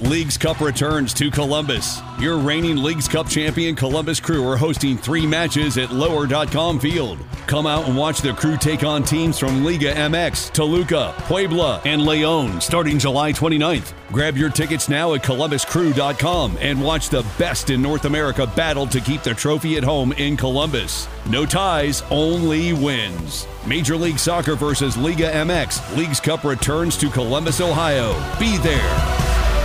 Leagues Cup returns to Columbus. Your reigning Leagues Cup champion Columbus Crew are hosting 3 matches at Lower.com Field. Come out and watch the Crew take on teams from Liga MX, Toluca, Puebla, and León starting July 29th. Grab your tickets now at ColumbusCrew.com and watch the best in North America battle to keep the trophy at home in Columbus. No ties, only wins. Major League Soccer versus Liga MX. Leagues Cup returns to Columbus, Ohio. Be there.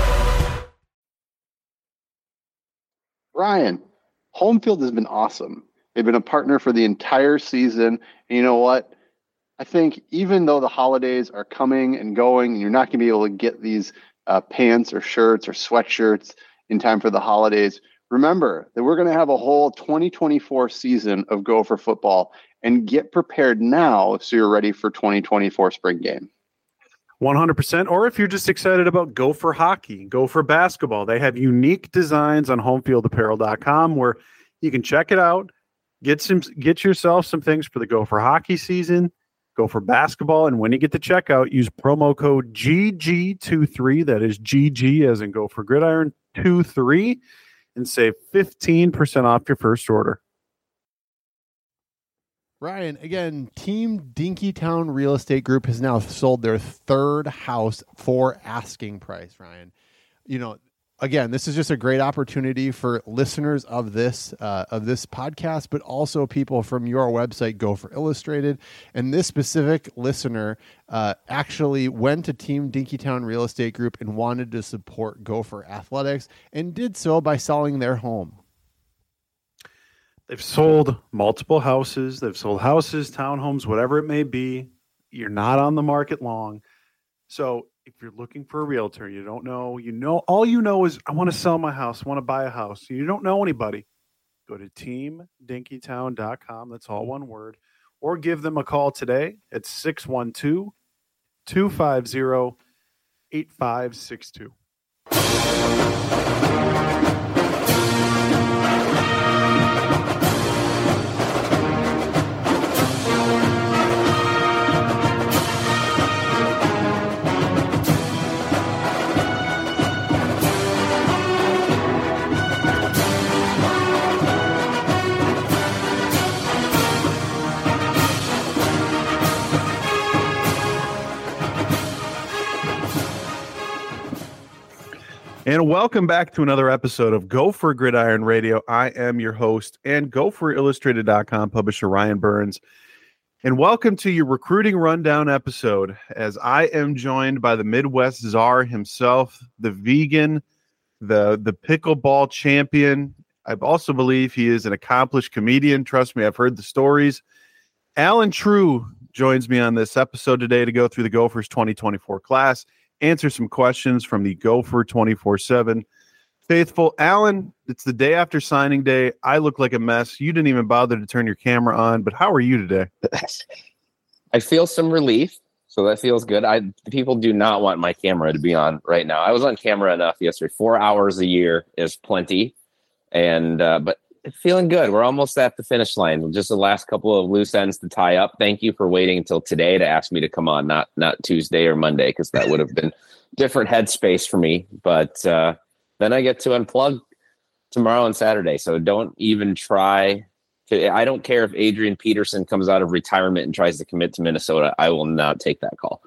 Ryan, home field has been awesome. They've been a partner for the entire season. And you know what? I think even though the holidays are coming and going, and you're not going to be able to get these pants or shirts or sweatshirts in time for the holidays, remember that we're going to have a whole 2024 season of Gopher football, and get prepared now so you're ready for 2024 spring game. 100%. Or if you're just excited about Gopher hockey, Gopher basketball, they have unique designs on homefieldapparel.com where you can check it out, get yourself some things for the Gopher hockey season, Gopher basketball, and when you get to checkout, use promo code GG23, that is GG as in Gopher Gridiron 23, and save 15% off your first order. Ryan, again, Team Dinkytown Real Estate Group has now sold their 3rd house for asking price, Ryan. You know, again, this is just a great opportunity for listeners of this podcast, but also people from your website, Gopher Illustrated. And this specific listener actually went to Team Dinkytown Real Estate Group and wanted to support Gopher athletics, and did so by selling their home. They've sold multiple houses. They've sold houses, townhomes, whatever it may be. You're not on the market long. So if you're looking for a realtor, you don't know, all you know is I want to sell my house, I want to buy a house. You don't know anybody. Go to teamdinkytown.com. That's all one word. Or give them a call today at 612-250-8562. And welcome back to another episode of Gopher Gridiron Radio. I am your host and GopherIllustrated.com publisher Ryan Burns. And welcome to your recruiting rundown episode, as I am joined by the Midwest czar himself, the vegan, the pickleball champion. I also believe he is an accomplished comedian. Trust me, I've heard the stories. Alan True joins me on this episode today to go through the Gophers 2024 class, answer some questions from the Gopher 24/7 faithful. Alan, it's the day after signing day. I look like a mess. You didn't even bother to turn your camera on, but how are you today? I feel some relief, so that feels good. People do not want my camera to be on right now. I was on camera enough yesterday. 4 hours a year is plenty, and but feeling good. We're almost at the finish line. Just the last couple of loose ends to tie up. Thank you for waiting until today to ask me to come on, not Tuesday or Monday, because that would have been different headspace for me. But then I get to unplug tomorrow and Saturday. So don't even try to. I don't care if Adrian Peterson comes out of retirement and tries to commit to Minnesota. I will not take that call.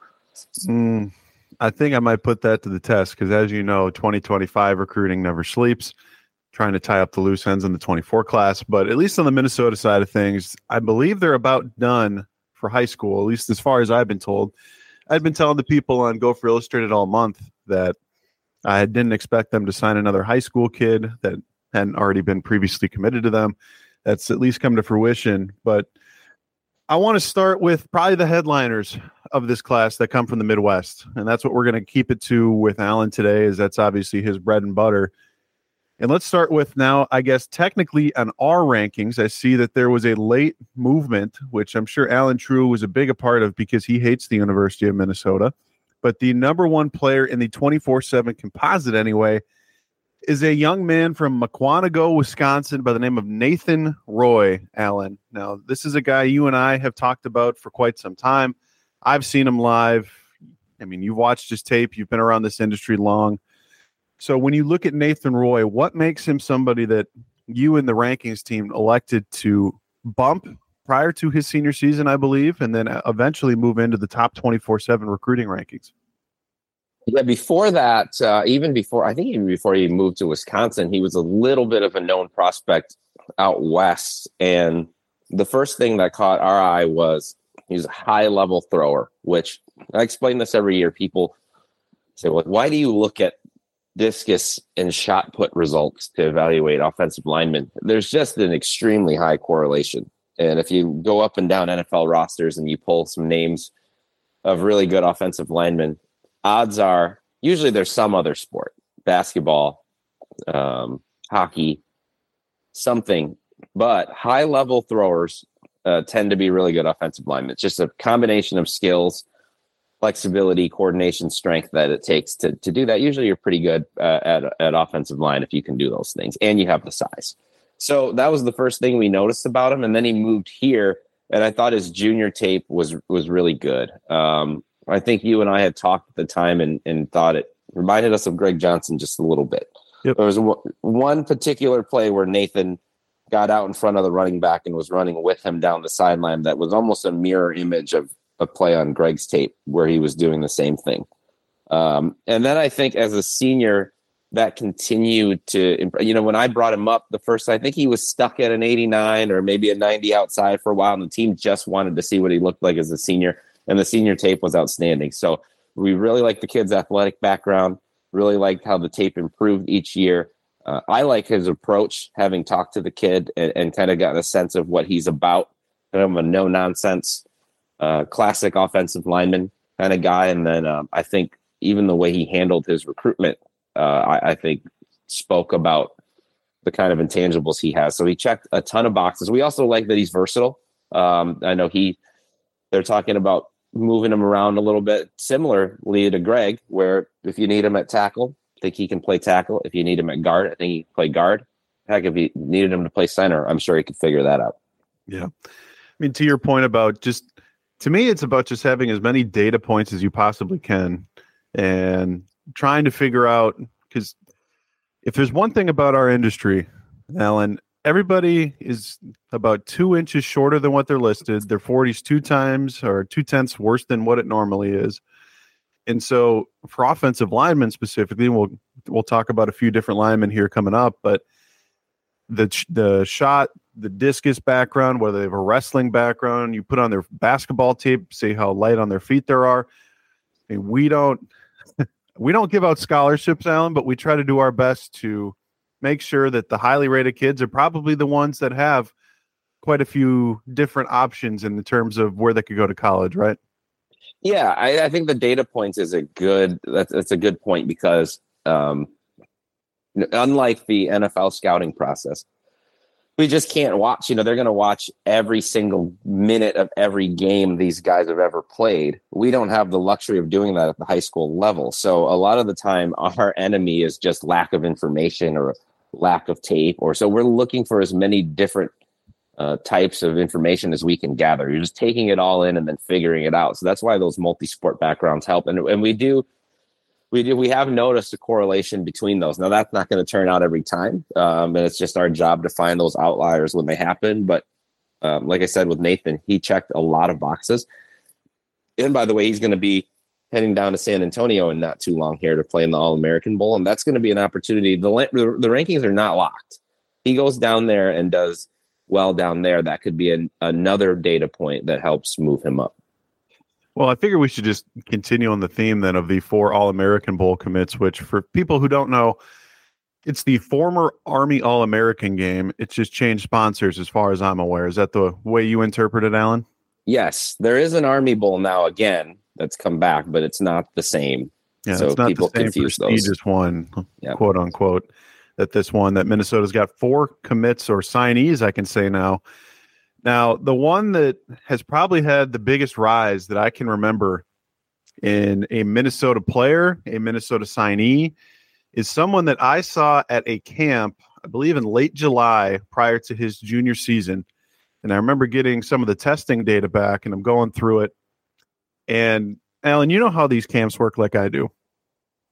I think I might put that to the test, because as you know, 2025 recruiting never sleeps. Trying to tie up the loose ends in the 24 class, but at least on the Minnesota side of things, I believe they're about done for high school, at least as far as I've been told. I'd been telling the people on Gopher Illustrated all month that I didn't expect them to sign another high school kid that hadn't already been previously committed to them. That's at least come to fruition. But I want to start with probably the headliners of this class that come from the Midwest. And that's what we're going to keep it to with Alan today, is that's obviously his bread and butter. And let's start with now, I guess, technically on our rankings, I see that there was a late movement, which I'm sure Alan True was a big a part of because he hates the University of Minnesota. But the number one player in the 24/7 composite anyway is a young man from Mukwonago, Wisconsin by the name of Nathan Roy, Alan. Now, this is a guy you and I have talked about for quite some time. I've seen him live. I mean, you've watched his tape. You've been around this industry long. So when you look at Nathan Roy, what makes him somebody that you and the rankings team elected to bump prior to his senior season, I believe, and then eventually move into the top 24/7 recruiting rankings? Yeah, before that, even before he moved to Wisconsin, he was a little bit of a known prospect out west. And the first thing that caught our eye was he's a high-level thrower, which I explain this every year. People say, well, why do you look at discus and shot put results to evaluate offensive linemen? There's just an extremely high correlation. And if you go up and down NFL rosters and you pull some names of really good offensive linemen, odds are usually there's some other sport, basketball, hockey, something, but high-level throwers tend to be really good offensive linemen. It's just a combination of skills, flexibility, coordination, strength that it takes to do that. Usually you're pretty good at offensive line if you can do those things, and you have the size. So that was the first thing we noticed about him. And then he moved here, and I thought his junior tape was really good. I think you and I had talked at the time and thought it reminded us of Greg Johnson just a little bit. Yep. There was one particular play where Nathan got out in front of the running back and was running with him down the sideline that was almost a mirror image of a play on Greg's tape where he was doing the same thing. And then I think as a senior, that continued to, when I brought him up the first, I think he was stuck at an 89 or maybe a 90 outside for a while, and the team just wanted to see what he looked like as a senior, and the senior tape was outstanding. So we really liked the kid's athletic background, really liked how the tape improved each year. I like his approach, having talked to the kid and kind of gotten a sense of what he's about, kind of a no-nonsense, classic offensive lineman kind of guy. And then I think even the way he handled his recruitment, I think spoke about the kind of intangibles he has. So he checked a ton of boxes. We also like that he's versatile. I know they're talking about moving him around a little bit, similarly to Greg, where if you need him at tackle, I think he can play tackle. If you need him at guard, I think he can play guard. Heck, if you needed him to play center, I'm sure he could figure that out. Yeah. I mean, to your point about to me, it's about just having as many data points as you possibly can and trying to figure out, because if there's one thing about our industry, Alan, everybody is about 2 inches shorter than what they're listed. Their 40's 2/10 worse than what it normally is. And so for offensive linemen specifically, we'll talk about a few different linemen here coming up, but the shot, the discus background, whether they have a wrestling background, you put on their basketball tape, see how light on their feet there are. I mean, we don't give out scholarships, Alan, but we try to do our best to make sure that the highly rated kids are probably the ones that have quite a few different options in the terms of where they could go to college, right? Yeah, I think the data points is that's a good point, because unlike the NFL scouting process, we just can't watch. They're going to watch every single minute of every game these guys have ever played. We don't have the luxury of doing that at the high school level. So a lot of the time, our enemy is just lack of information or lack of tape, so we're looking for as many different types of information as we can gather. You're just taking it all in and then figuring it out. So that's why those multi-sport backgrounds help. And we have noticed a correlation between those. Now that's not going to turn out every time. And it's just our job to find those outliers when they happen. But like I said, with Nathan, he checked a lot of boxes. And by the way, he's going to be heading down to San Antonio in not too long here to play in the All-American Bowl. And that's going to be an opportunity. The rankings are not locked. He goes down there and does well down there. That could be another data point that helps move him up. Well, I figure we should just continue on the theme then of the 4 All-American Bowl commits, which for people who don't know, it's the former Army All-American game. It's just changed sponsors as far as I'm aware. Is that the way you interpret it, Alan? Yes, there is an Army Bowl now again that's come back, but it's not the same. Yeah, so it's not people the same confuse prestigious those. One, quote unquote, that Minnesota's got 4 commits or signees, I can say now. Now, the one that has probably had the biggest rise that I can remember in a Minnesota player, a Minnesota signee, is someone that I saw at a camp, I believe in late July prior to his junior season. And I remember getting some of the testing data back, and I'm going through it. And, Alan, you know how these camps work like I do.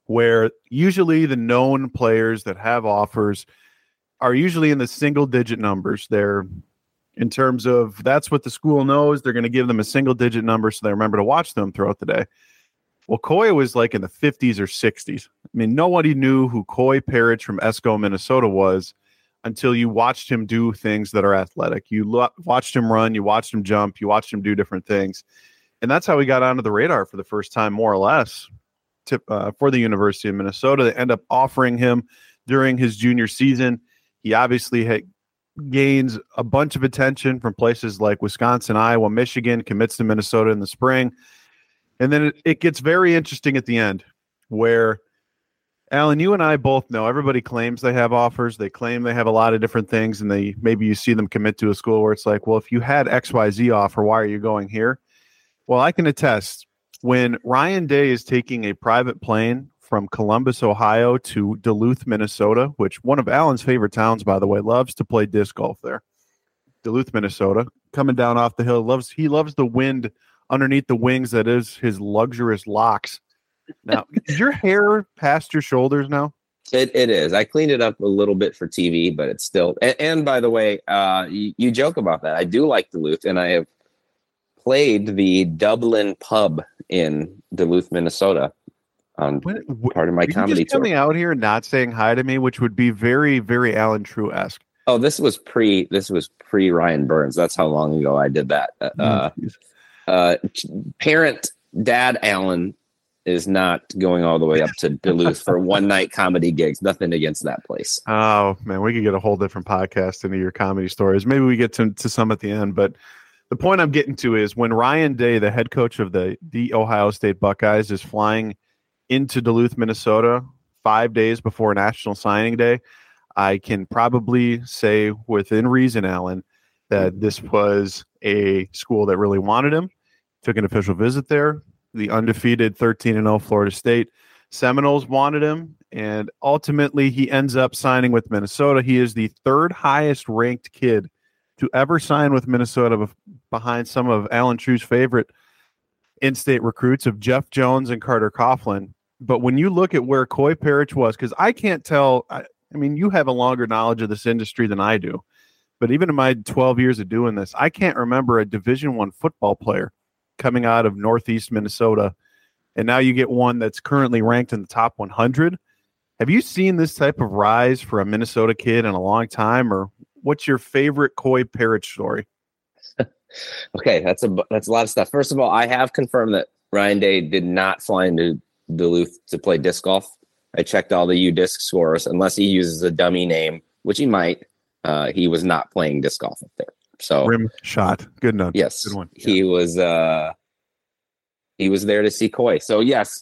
where usually the known players that have offers are usually in the single-digit numbers. They're in terms of that's what the school knows. They're going to give them a single-digit number so they remember to watch them throughout the day. Well, Coy was like in the 50s or 60s. I mean, nobody knew who Coy Parrish from Esko, Minnesota was until you watched him do things that are athletic. You watched him run, you watched him jump, you watched him do different things. And that's how he got onto the radar for the first time, more or less, for the University of Minnesota. They end up offering him during his junior season. He obviously gains a bunch of attention from places like Wisconsin, Iowa, Michigan, commits to Minnesota in the spring. And then it gets very interesting at the end where, Alan, you and I both know everybody claims they have offers. They claim they have a lot of different things, and maybe you see them commit to a school where it's like, well, if you had XYZ offer, why are you going here? Well, I can attest when Ryan Day is taking a private plane from Columbus, Ohio to Duluth, Minnesota, which one of Alan's favorite towns, by the way, loves to play disc golf there. Duluth, Minnesota, coming down off the hill. He loves the wind underneath the wings that is his luxurious locks. Now, is your hair past your shoulders now? It is. I cleaned it up a little bit for TV, but it's still. And by the way, you joke about that. I do like Duluth, and I have played the Dublin pub in Duluth, Minnesota on part of my comedy tour. Coming out here and not saying hi to me, which would be very, very Alan True-esque. Oh, this was pre Ryan Burns. That's how long ago I did that. Parent dad Alan is not going all the way up to Duluth for one night comedy gigs. Nothing against that place. Oh man, we could get a whole different podcast into your comedy stories. Maybe we get to some at the end, but the point I'm getting to is when Ryan Day, the head coach of the Ohio State Buckeyes, is flying into Duluth, Minnesota 5 days before National Signing Day, I can probably say within reason, Alan, that this was a school that really wanted him. Took an official visit there. The undefeated 13-0 Florida State Seminoles wanted him, and ultimately he ends up signing with Minnesota. He is the third highest ranked kid to ever sign with Minnesota behind some of Alan True's favorite in-state recruits of Jeff Jones and Carter Coughlin. But when you look at where Coy Parrish was, because I can't tell, I mean, you have a longer knowledge of this industry than I do, but even in my 12 years of doing this, I can't remember a Division I football player coming out of Northeast Minnesota, and now you get one that's currently ranked in the top 100. Have you seen this type of rise for a Minnesota kid in a long time, or what's your favorite Coy Parrish story? Okay, that's a lot of stuff. First of all, I have confirmed that Ryan Day did not fly into Duluth to play disc golf. I checked all the UDisc scores. Unless he uses a dummy name, which he might, he was not playing disc golf up there. So rim shot, good enough. Yes, good one. He was there to see Coy. So yes,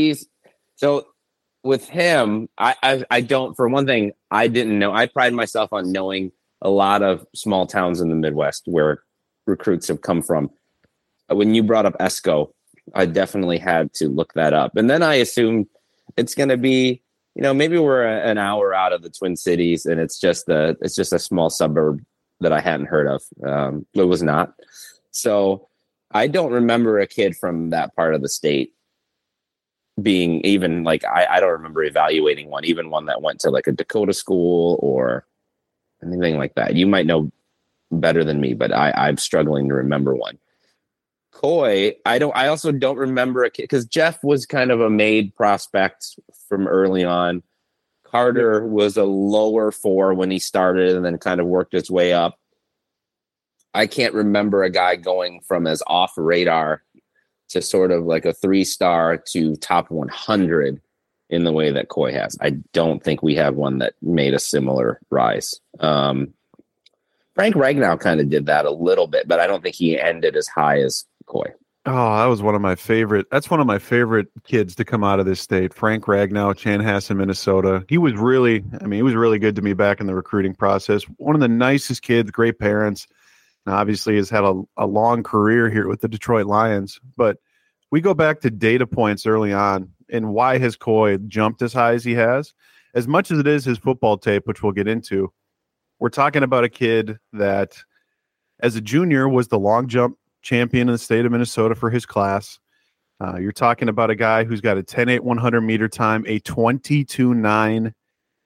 with him. I don't. For one thing, I didn't know. I pride myself on knowing a lot of small towns in the Midwest where recruits have come from. When you brought up Esko, I definitely had to look that up, and then I assumed it's going to be, maybe we're an hour out of the Twin Cities, and it's just a small suburb that I hadn't heard of. It was not. So I don't remember a kid from that part of the state being even like, I don't remember evaluating one, even one that went to like a Dakota school or anything like that. You might know better than me, but I'm struggling to remember one. Coy, I also don't remember a kid because Jeff was kind of a made prospect from early on. Carter was a lower 4 when he started and then kind of worked his way up. I can't remember a guy going from as off radar to sort of like a 3-star to top 100 in the way that Coy has. I don't think we have one that made a similar rise. Frank Ragnow kind of did that a little bit, but I don't think he ended as high as Coy. Oh, that was one of my favorite. That's one of my favorite kids to come out of this state. Frank Ragnow, Chanhassen, Minnesota. He was really good to me back in the recruiting process. One of the nicest kids, great parents. And obviously has had a long career here with the Detroit Lions. But we go back to data points early on and why has Coy jumped as high as he has. As much as it is his football tape, which we'll get into, we're talking about a kid that as a junior was the long jump champion in the state of Minnesota for his class. You're talking about a guy who's got a 10.8 100-meter time, a 22.2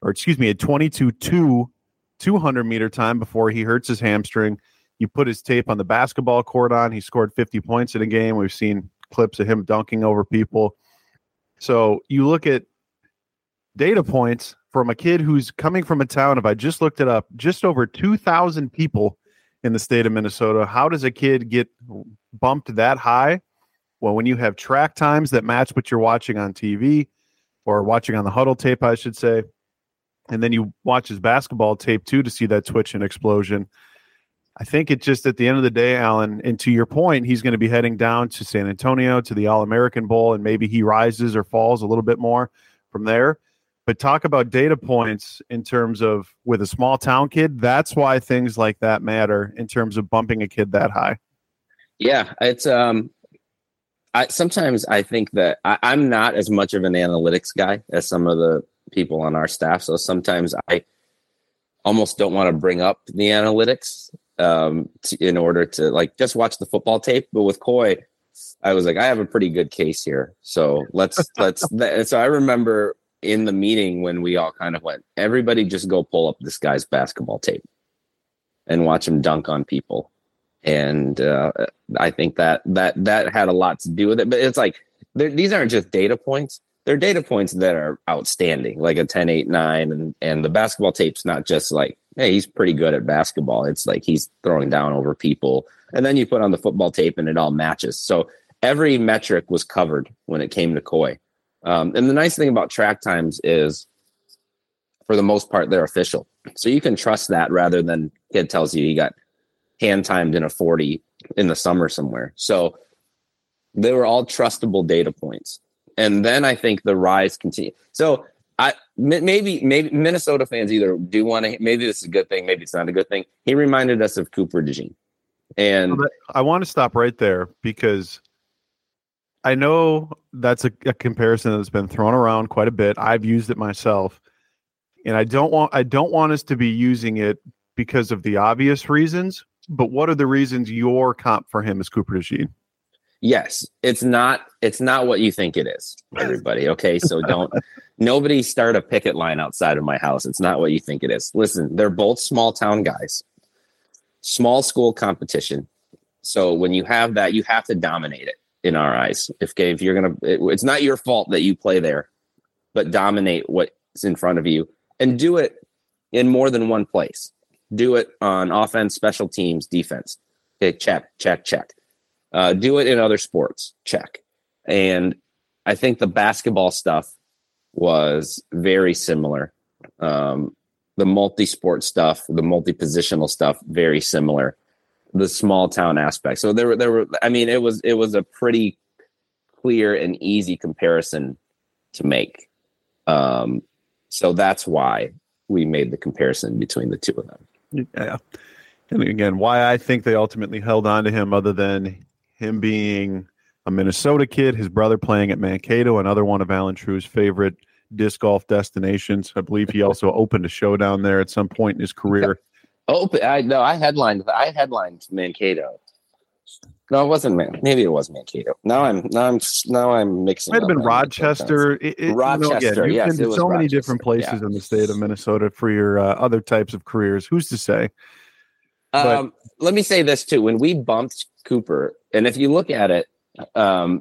200-meter time before he hurts his hamstring. You put his tape on the basketball court on. He scored 50 points in a game. We've seen clips of him dunking over people. So you look at data points from a kid who's coming from a town of, I just looked it up, just over 2,000 people in the state of Minnesota. How does a kid get bumped that high? Well, when you have track times that match what you're watching on TV or watching on the huddle tape, I should say, and then you watch his basketball tape too to see that twitch and explosion. I think it just, at the end of the day, Alan, and to your point, he's going to be heading down to San Antonio to the All-American Bowl, and maybe he rises or falls a little bit more from there. But talk about data points in terms of with a small town kid, that's why things like that matter in terms of bumping a kid that high. Yeah, it's sometimes I think that I'm not as much of an analytics guy as some of the people on our staff. So sometimes I almost don't want to bring up the analytics in order to like just watch the football tape. But with Coy, I was like, I have a pretty good case here. So let's. So I remember in the meeting when we all kind of went, everybody just go pull up this guy's basketball tape and watch him dunk on people. And I think that had a lot to do with it. But it's like, these aren't just data points. They're data points that are outstanding, like a 10, 8, 9. And the basketball tape's not just like, hey, he's pretty good at basketball. It's like he's throwing down over people. And then you put on the football tape and it all matches. So every metric was covered when it came to Coy. And the nice thing about track times is, for the most part, they're official. So you can trust that rather than kid tells you he got hand timed in a 40 in the summer somewhere. So they were all trustable data points. And then I think the rise continued. So maybe Minnesota fans either do want to, maybe this is a good thing, maybe it's not a good thing. He reminded us of Cooper DeJean. And I want to stop right there because I know that's a comparison that's been thrown around quite a bit. I've used it myself, and I don't want us to be using it because of the obvious reasons. But what are the reasons your comp for him is Cooper DeJean? Yes, it's not what you think it is, everybody. Okay, so nobody start a picket line outside of my house. It's not what you think it is. Listen, they're both small town guys, small school competition. So when you have that, you have to dominate it in our eyes. If you're gonna, it's not your fault that you play there, but dominate what's in front of you and do it in more than one place. Do it on offense, special teams, defense. Okay, check. Do it in other sports. Check. And I think the basketball stuff was very similar. The multi-sport stuff, the multi-positional stuff, very similar. The small town aspect. So there were. I mean, it was a pretty clear and easy comparison to make. So that's why we made the comparison between the two of them. Yeah. And again, why I think they ultimately held on to him, other than him being a Minnesota kid, his brother playing at Mankato, another one of Alan True's favorite disc golf destinations. I believe he also opened a show down there at some point in his career. I headlined Mankato. No, it wasn't Maybe it was Mankato. Now I'm mixing. Might have been Rochester. Rochester. You've been to so many Rochester. different places in the state of Minnesota for your other types of careers. Who's to say? Let me say this too. When we bumped Cooper, and if you look at it, Cooper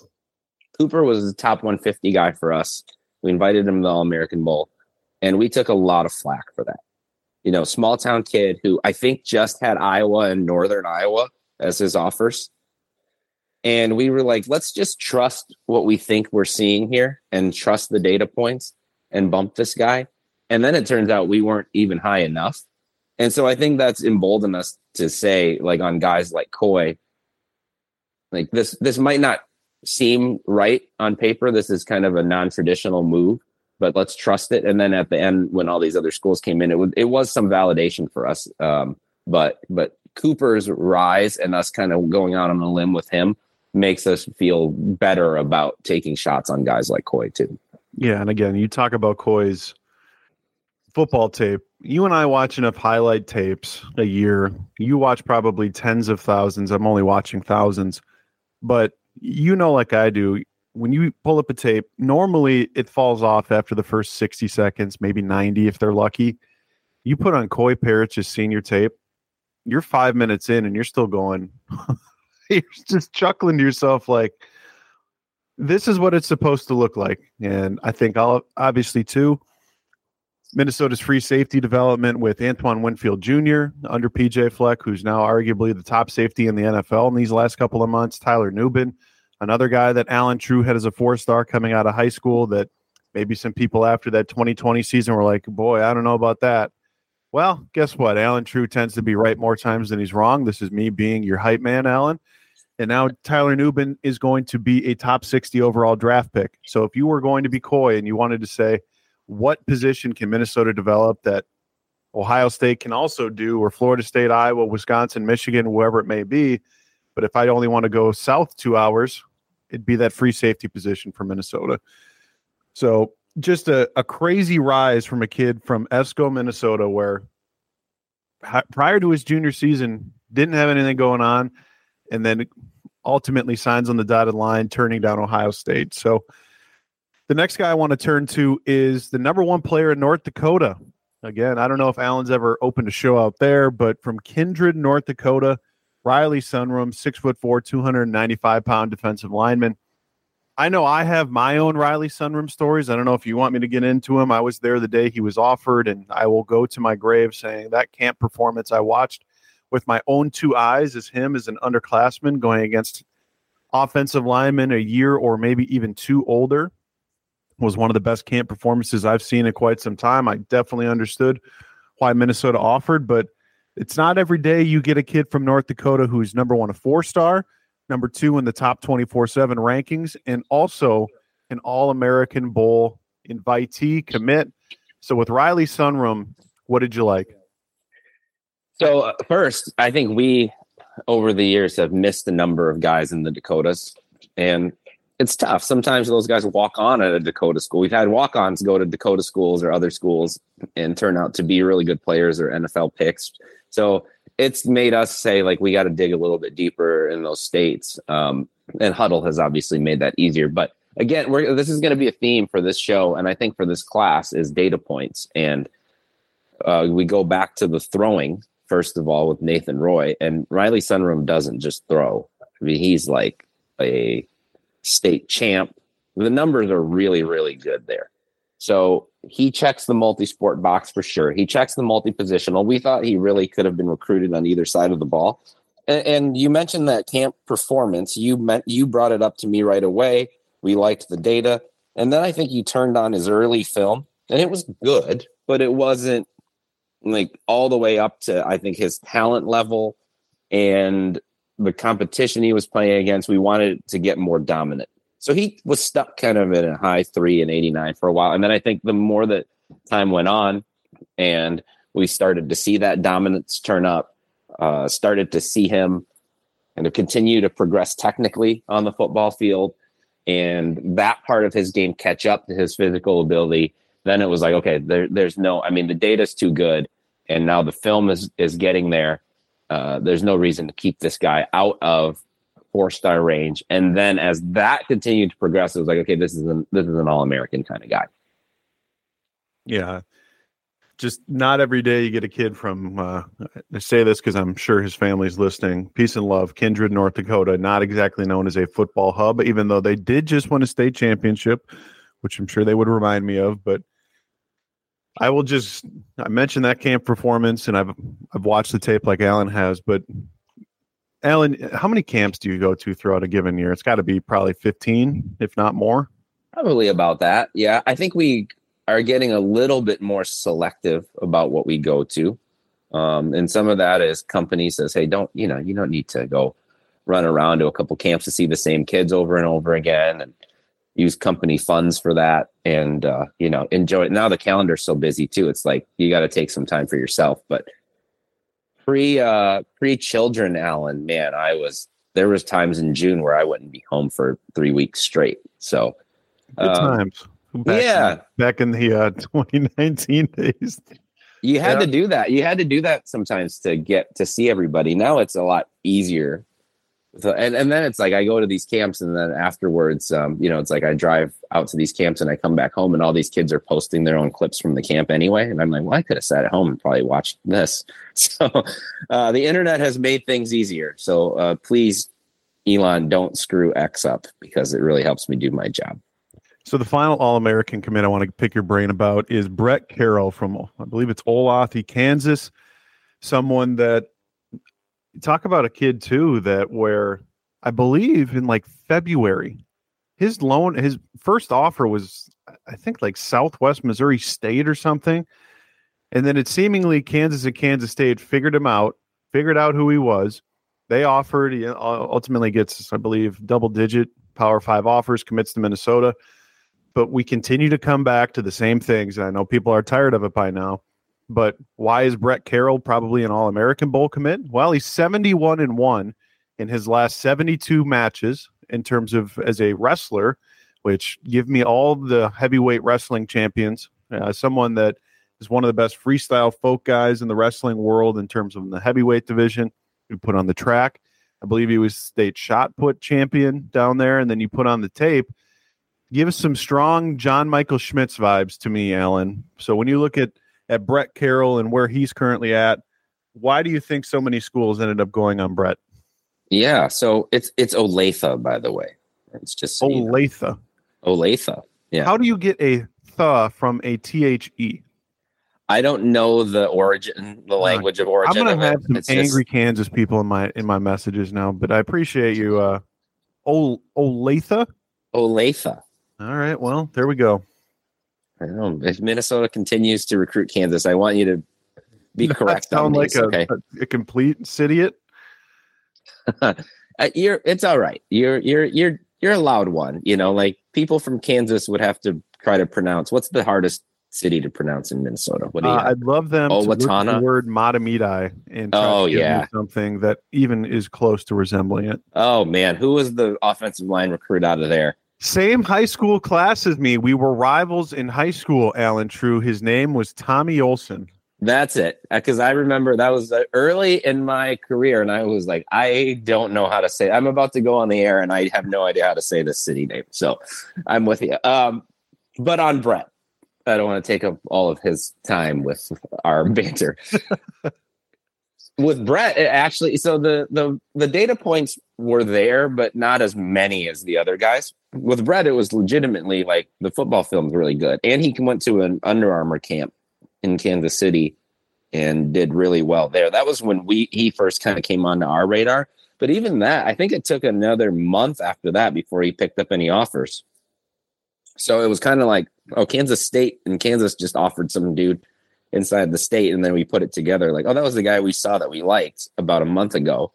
was the top 150 guy for us. We invited him to the All-American Bowl, and we took a lot of flack for that. You know, small town kid who I think just had Iowa and Northern Iowa as his offers. And we were like, let's just trust what we think we're seeing here and trust the data points and bump this guy. And then it turns out we weren't even high enough. And so I think that's emboldened us to say, like, on guys like Coy, like this might not seem right on paper. This is kind of a non-traditional move, but let's trust it. And then at the end, when all these other schools came in, it was some validation for us. But Cooper's rise and us kind of going out on a limb with him makes us feel better about taking shots on guys like Coy too. Yeah. And again, you talk about Coy's football tape. You and I watch enough highlight tapes a year. You watch probably tens of thousands. I'm only watching thousands, but you know, like I do, when you pull up a tape, normally it falls off after the first 60 seconds, maybe 90 if they're lucky. You put on Coy Parrich's senior tape, you're 5 minutes in and you're still going, you're just chuckling to yourself like, this is what it's supposed to look like. And I think obviously too, Minnesota's free safety development with Antoine Winfield Jr. under PJ Fleck, who's now arguably the top safety in the NFL in these last couple of months. Tyler Nubin, another guy that Alan True had as a 4-star coming out of high school that maybe some people after that 2020 season were like, boy, I don't know about that. Well, guess what? Alan True tends to be right more times than he's wrong. This is me being your hype man, Alan. And now Tyler Nubin is going to be a top 60 overall draft pick. So if you were going to be coy and you wanted to say, what position can Minnesota develop that Ohio State can also do, or Florida State, Iowa, Wisconsin, Michigan, whoever it may be. But if I only want to go south 2 hours, it'd be that free safety position for Minnesota. So just a crazy rise from a kid from Esco, Minnesota, where prior to his junior season, didn't have anything going on, and then ultimately signs on the dotted line, turning down Ohio State. So the next guy I want to turn to is the number 1 player in North Dakota. Again, I don't know if Alan's ever opened a show out there, but from Kindred, North Dakota, Riley Sunrum, 6'4", 295-pound defensive lineman. I know I have my own Riley Sunrum stories. I don't know if you want me to get into him. I was there the day he was offered, and I will go to my grave saying that camp performance I watched with my own 2 eyes as him as an underclassman going against offensive linemen a year or maybe even 2 older was one of the best camp performances I've seen in quite some time. I definitely understood why Minnesota offered, but it's not every day you get a kid from North Dakota who's number 1, a 4-star, number 2 in the top 24/7 rankings, and also an All-American Bowl invitee commit. So with Riley Sunrum, what did you like? So first, I think we, over the years, have missed a number of guys in the Dakotas, and it's tough. Sometimes those guys walk on at a Dakota school. We've had walk-ons go to Dakota schools or other schools and turn out to be really good players or NFL picks. So it's made us say, like, we got to dig a little bit deeper in those states. And Huddle has obviously made that easier. But again, this is going to be a theme for this show, and I think for this class is data points. And we go back to the throwing, first of all, with Nathan Roy. And Riley Sunrum doesn't just throw. I mean, he's like a state champ. The numbers are really, really good there. So he checks the multi-sport box for sure. He checks the multi-positional. We thought he really could have been recruited on either side of the ball. And you mentioned that camp performance. You brought it up to me right away. We liked the data. And then I think you turned on his early film, and it was good, but it wasn't like all the way up to, I think, his talent level and the competition he was playing against. We wanted to get more dominant. So he was stuck kind of in a high 3 and 89 for a while. And then I think the more that time went on and we started to see that dominance turn up, started to see him and to continue to progress technically on the football field, and that part of his game catch up to his physical ability, then it was like, okay, there's no, I mean, the data's too good. And now the film is getting there. There's no reason to keep this guy out of 4-star range. And then as that continued to progress, it was like, okay, this is an All-American kind of guy. Yeah. Just not every day you get a kid from, I say this because I'm sure his family's listening, peace and love, Kindred, North Dakota, not exactly known as a football hub, even though they did just win a state championship, which I'm sure they would remind me of. But I mentioned that camp performance, and I've watched the tape like Alan has. But Alan, how many camps do you go to throughout a given year? It's got to be probably 15, if not more. Probably about that. Yeah, I think we are getting a little bit more selective about what we go to, and some of that is company says, "Hey, you don't need to go run around to a couple camps to see the same kids over and over again." And use company funds for that and, enjoy it. Now the calendar's so busy too. It's like, you got to take some time for yourself, but pre-children, Alan, man, there was times in June where I wouldn't be home for 3 weeks straight. So good times. Back in the 2019 days. You had to do that. You had to do that sometimes to get to see everybody. Now it's a lot easier And then it's like I go to these camps, and then afterwards, it's like I drive out to these camps and I come back home, and all these kids are posting their own clips from the camp anyway. And I'm like, well, I could have sat at home and probably watched this. So the internet has made things easier. So please, Elon, don't screw X up, because it really helps me do my job. So the final All-American commit I want to pick your brain about is Brett Carroll from, I believe it's Olathe, Kansas. Someone that, talk about a kid too, that where I believe in like February, his first offer was, I think, like Southwest Missouri State or something. And then it seemingly Kansas and Kansas State figured out who he was. They offered, he ultimately gets, I believe, double-digit Power 5 offers, commits to Minnesota. But we continue to come back to the same things. I know people are tired of it by now. But why is Brett Carroll probably an All-American Bowl commit? Well, he's 71-1 in his last 72 matches in terms of as a wrestler, which give me all the heavyweight wrestling champions. Someone that is one of the best freestyle folk guys in the wrestling world in terms of the heavyweight division. You put on the track. I believe he was state shot put champion down there, and then you put on the tape. Give us some strong John Michael Schmitz vibes to me, Alan. So when you look at Brett Carroll and where he's currently at, why do you think so many schools ended up going on Brett? Yeah, so it's Olathe, by the way. It's just Olathe. Olathe. Yeah. How do you get a th from a the? I don't know the language of origin. I'm gonna have some angry Kansas people in my messages now, but I appreciate you. Olathe. Olathe. All right. Well, there we go. I don't know. If Minnesota continues to recruit Kansas, I want you to be correct on these. Like a complete idiot. It's all right. You're a loud one. Like people from Kansas would have to try to pronounce. What's the hardest city to pronounce in Minnesota? What do you I'd love them to look at the word Matamidi and try to give me something that even is close to resembling it. Oh man, who was the offensive line recruit out of there? Same high school class as me. We were rivals in high school, Alan True. His name was Tommy Olson. That's it. Because I remember that was early in my career, and I was like, I don't know how to say it. I'm about to go on the air, and I have no idea how to say this city name. So I'm with you. But on Brett, I don't want to take up all of his time with our banter. With Brett, it actually, so the data points were there, but not as many as the other guys. With Brett, it was legitimately like the football film's really good. And he went to an Under Armour camp in Kansas City and did really well there. That was when he first kind of came onto our radar. But even that, I think it took another month after that before he picked up any offers. So it was kind of like, Kansas State and Kansas just offered some dude inside the state, and then we put it together like, that was the guy we saw that we liked about a month ago.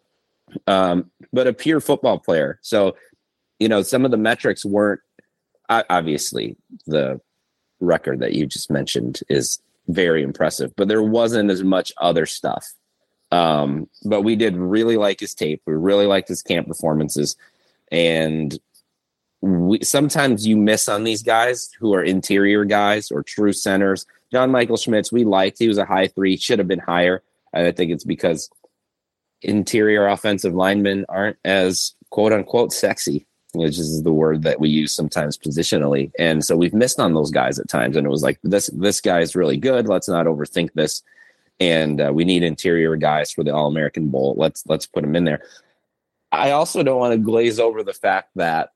But a pure football player. So, some of the metrics weren't, obviously the record that you just mentioned is very impressive, but there wasn't as much other stuff. But we did really like his tape. We really liked his camp performances. And sometimes you miss on these guys who are interior guys or true centers. John Michael Schmitz, we liked. He was a high 3, should have been higher. And I think it's because interior offensive linemen aren't as quote unquote sexy, which is the word that we use sometimes positionally. And so we've missed on those guys at times. And it was like, this guy is really good. Let's not overthink this. And we need interior guys for the All-American Bowl. Let's put them in there. I also don't want to glaze over the fact that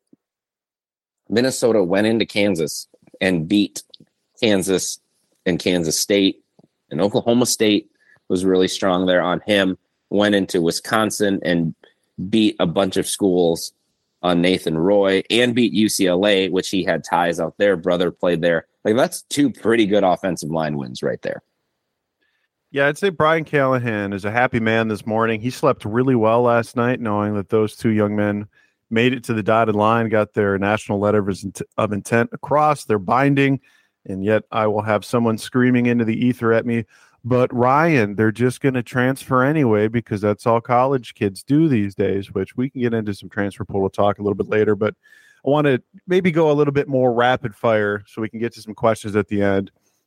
Minnesota went into Kansas and beat Kansas and Kansas State, and Oklahoma State was really strong there on him. Went into Wisconsin and beat a bunch of schools on Nathan Roy and beat UCLA, which he had ties out there. Brother played there. Like, that's 2 pretty good offensive line wins right there. Yeah, I'd say Brian Callahan is a happy man this morning. He slept really well last night, knowing that those 2 young men made it to the dotted line, got their national letter of intent across, their binding, and yet I will have someone screaming into the ether at me, but Ryan, they're just going to transfer anyway because that's all college kids do these days, which we can get into some transfer portal talk a little bit later, but I want to maybe go a little bit more rapid fire so we can get to some questions at the end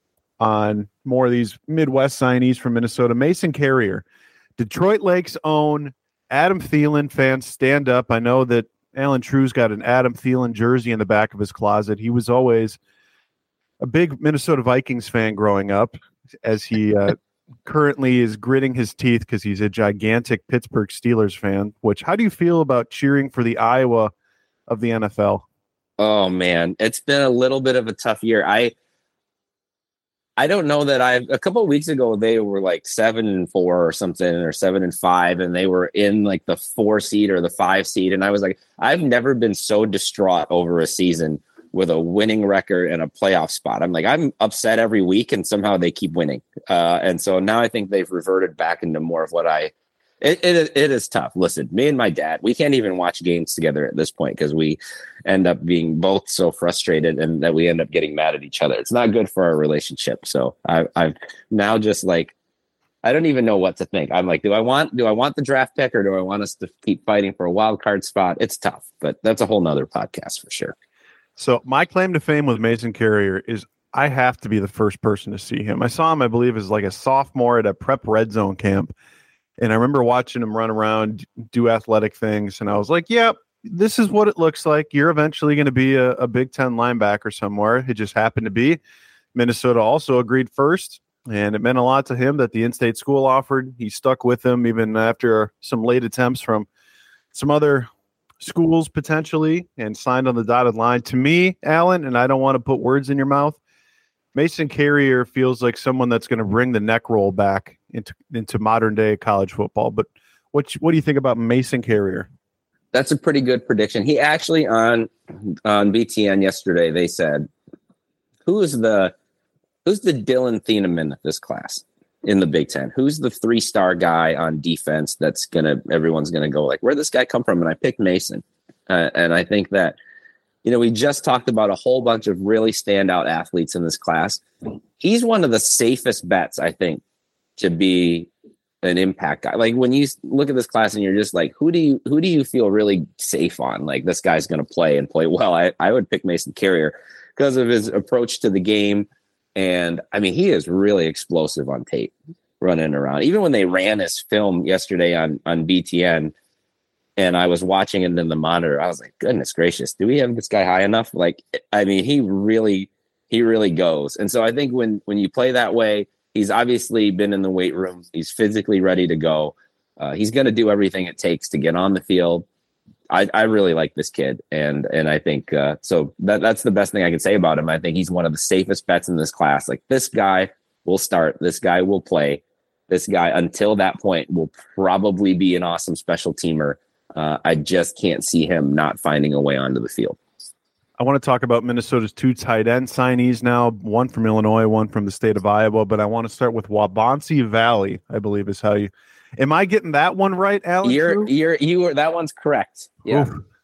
on more of these Midwest signees from Minnesota. Mason Carrier, Detroit Lakes own Adam Thielen fans, stand up. I know that Alan True's got an Adam Thielen jersey in the back of his closet. He was always a big Minnesota Vikings fan growing up, as he currently is gritting his teeth because he's a gigantic Pittsburgh Steelers fan. How do you feel about cheering for the Iowa of the NFL? Oh man, it's been a little bit of a tough year. I don't know that a couple of weeks ago, they were like 7-4 or something, or 7-5, and they were in like the 4 seed or the 5 seed. And I was like, I've never been so distraught over a season with a winning record and a playoff spot. I'm like, I'm upset every week, and somehow they keep winning. And so now I think they've reverted back into more of what it is tough. Listen, me and my dad, we can't even watch games together at this point because we end up being both so frustrated, and that we end up getting mad at each other. It's not good for our relationship. So I've now just like, I don't even know what to think. I'm like, do I want the draft pick, or do I want us to keep fighting for a wild card spot? It's tough, but that's a whole nother podcast for sure. So my claim to fame with Mason Carrier is I have to be the first person to see him. I saw him, I believe, as like a sophomore at a prep red zone camp. And I remember watching him run around, do athletic things. And I was like, yeah, this is what it looks like. You're eventually going to be a Big Ten linebacker somewhere. It just happened to be. Minnesota also agreed first. And it meant a lot to him that the in-state school offered. He stuck with them even after some late attempts from some other schools potentially, and signed on the dotted line. To me, Alan, and I don't want to put words in your mouth, Mason Carrier feels like someone that's going to bring the neck roll back into modern day college football. But what do you think about Mason Carrier? That's a pretty good prediction. He actually on BTN yesterday, they said, who's the Dylan Thieneman of this class in the Big Ten? Who's the 3-star guy on defense everyone's gonna go like, where'd this guy come from? And I picked Mason. And I think that, we just talked about a whole bunch of really standout athletes in this class. He's one of the safest bets, I think, to be an impact guy. Like when you look at this class and you're just like, who do you feel really safe on? Like, this guy's going to play and play well. I would pick Mason Carrier because of his approach to the game. And I mean, he is really explosive on tape, running around. Even when they ran his film yesterday on BTN, and I was watching it in the monitor, I was like, goodness gracious, do we have this guy high enough? Like, I mean, he really goes. And so I think when you play that way, he's obviously been in the weight room. He's physically ready to go. He's going to do everything it takes to get on the field. I really like this kid. And I think, so that's the best thing I can say about him. I think he's one of the safest bets in this class. Like, this guy will start, this guy will play, this guy until that point will probably be an awesome special teamer. I just can't see him not finding a way onto the field. I want to talk about Minnesota's 2 tight end signees now, one from Illinois, one from the state of Iowa, but I want to start with Wabaunsee Valley, I believe is how you – am I getting that one right, Alan? That one's correct. Yeah.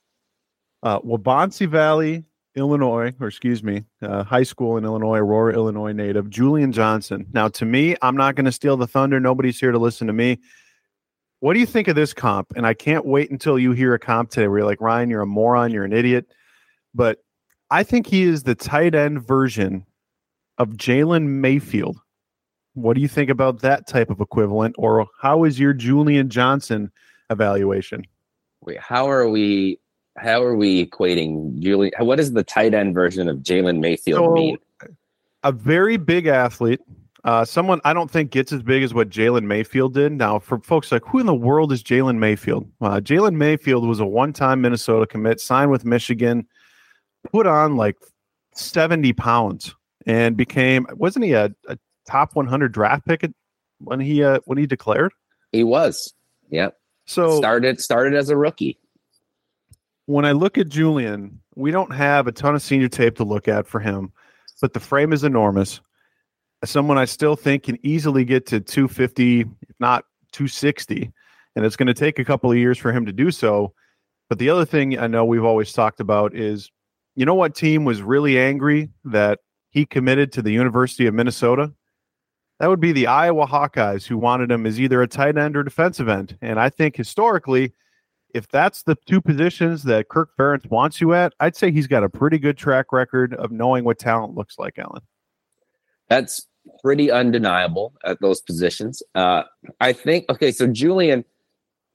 Wabaunsee Valley, Illinois, high school in Illinois, Aurora, Illinois native, Julian Johnson. Now, to me, I'm not going to steal the thunder. Nobody's here to listen to me. What do you think of this comp? And I can't wait until you hear a comp today where you're like, Ryan, you're a moron, you're an idiot. But I think he is the tight end version of Jalen Mayfield. What do you think about that type of equivalent? Or how is your Julian Johnson evaluation? Wait, how are we equating Julian? What does the tight end version of Jalen Mayfield mean? A very big athlete. Someone I don't think gets as big as what Jalen Mayfield did. Now, for folks like, who in the world is Jalen Mayfield? Jalen Mayfield was a one-time Minnesota commit, signed with Michigan, put on like 70 pounds, and wasn't he a top 100 draft pick when he declared? He was, yeah. So started as a rookie. When I look at Julian, we don't have a ton of senior tape to look at for him, but the frame is enormous. Someone I still think can easily get to 250, if not 260, and it's going to take a couple of years for him to do so. But the other thing I know we've always talked about is, you know what team was really angry that he committed to the University of Minnesota? That would be the Iowa Hawkeyes, who wanted him as either a tight end or defensive end. And I think historically, if that's the 2 positions that Kirk Ferentz wants you at, I'd say he's got a pretty good track record of knowing what talent looks like, Alan. That's pretty undeniable at those positions. I think, okay, so Julian,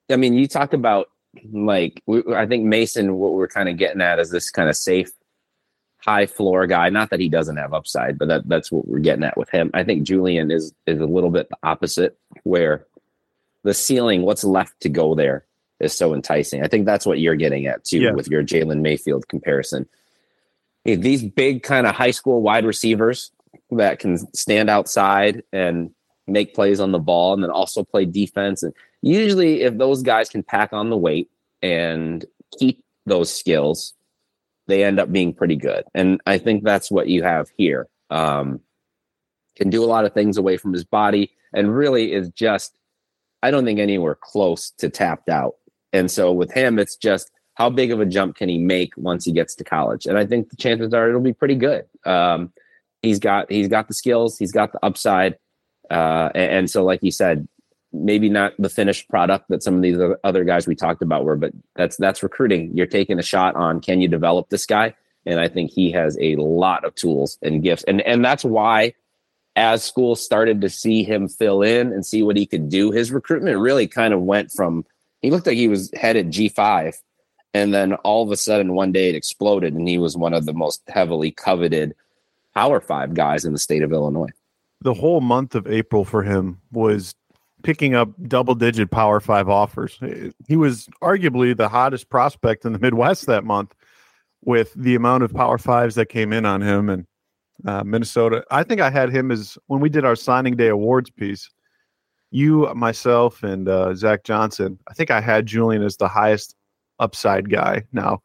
I mean, you talked about I think Mason, what we're kind of getting at is this kind of safe, high floor guy. Not that he doesn't have upside, but that's what we're getting at with him. I think Julian is a little bit the opposite, where the ceiling, what's left to go there, is so enticing. I think that's what you're getting at too with your Jalen Mayfield comparison. These big kind of high school wide receivers that can stand outside and make plays on the ball and then also play defense. And usually if those guys can pack on the weight and keep those skills, they end up being pretty good. And I think that's what you have here. Can do a lot of things away from his body and really is just, I don't think anywhere close to tapped out. And so with him, it's just how big of a jump can he make once he gets to college? And I think the chances are it'll be pretty good. He's got the skills, he's got the upside. And so, like you said, maybe not the finished product that some of these other guys we talked about were, but that's recruiting. You're taking a shot on, can you develop this guy? And I think he has a lot of tools and gifts. And that's why, as schools started to see him fill in and see what he could do, his recruitment really kind of went from, he looked like he was headed G5. And then all of a sudden, one day it exploded, and he was one of the most heavily coveted Power 5 guys in the state of Illinois. The whole month of April for him was picking up double-digit Power 5 offers. He was arguably the hottest prospect in the Midwest that month with the amount of Power 5s that came in on him. And Minnesota, I think I had him as, when we did our signing day awards piece, you, myself, and Zach Johnson, I think I had Julian as the highest upside guy. Now,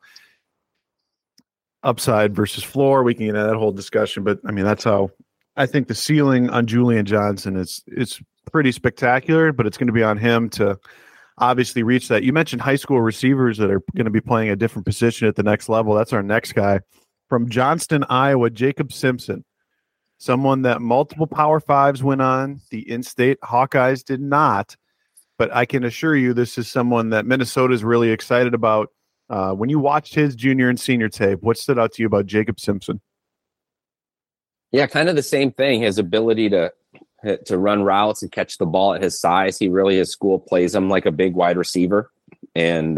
upside versus floor, we can get into that whole discussion, but I mean, that's how I think the ceiling on Julian Johnson is pretty spectacular, but it's going to be on him to obviously reach that. You mentioned high school receivers that are going to be playing a different position at the next level. That's our next guy from Johnston, Iowa, Jacob Simpson, someone that multiple Power 5s went on. The in-state Hawkeyes did not. But I can assure you this is someone that Minnesota is really excited about. When you watched his junior and senior tape, what stood out to you about Jacob Simpson? Yeah, kind of the same thing. His ability to run routes and catch the ball at his size. His school plays him like a big wide receiver. And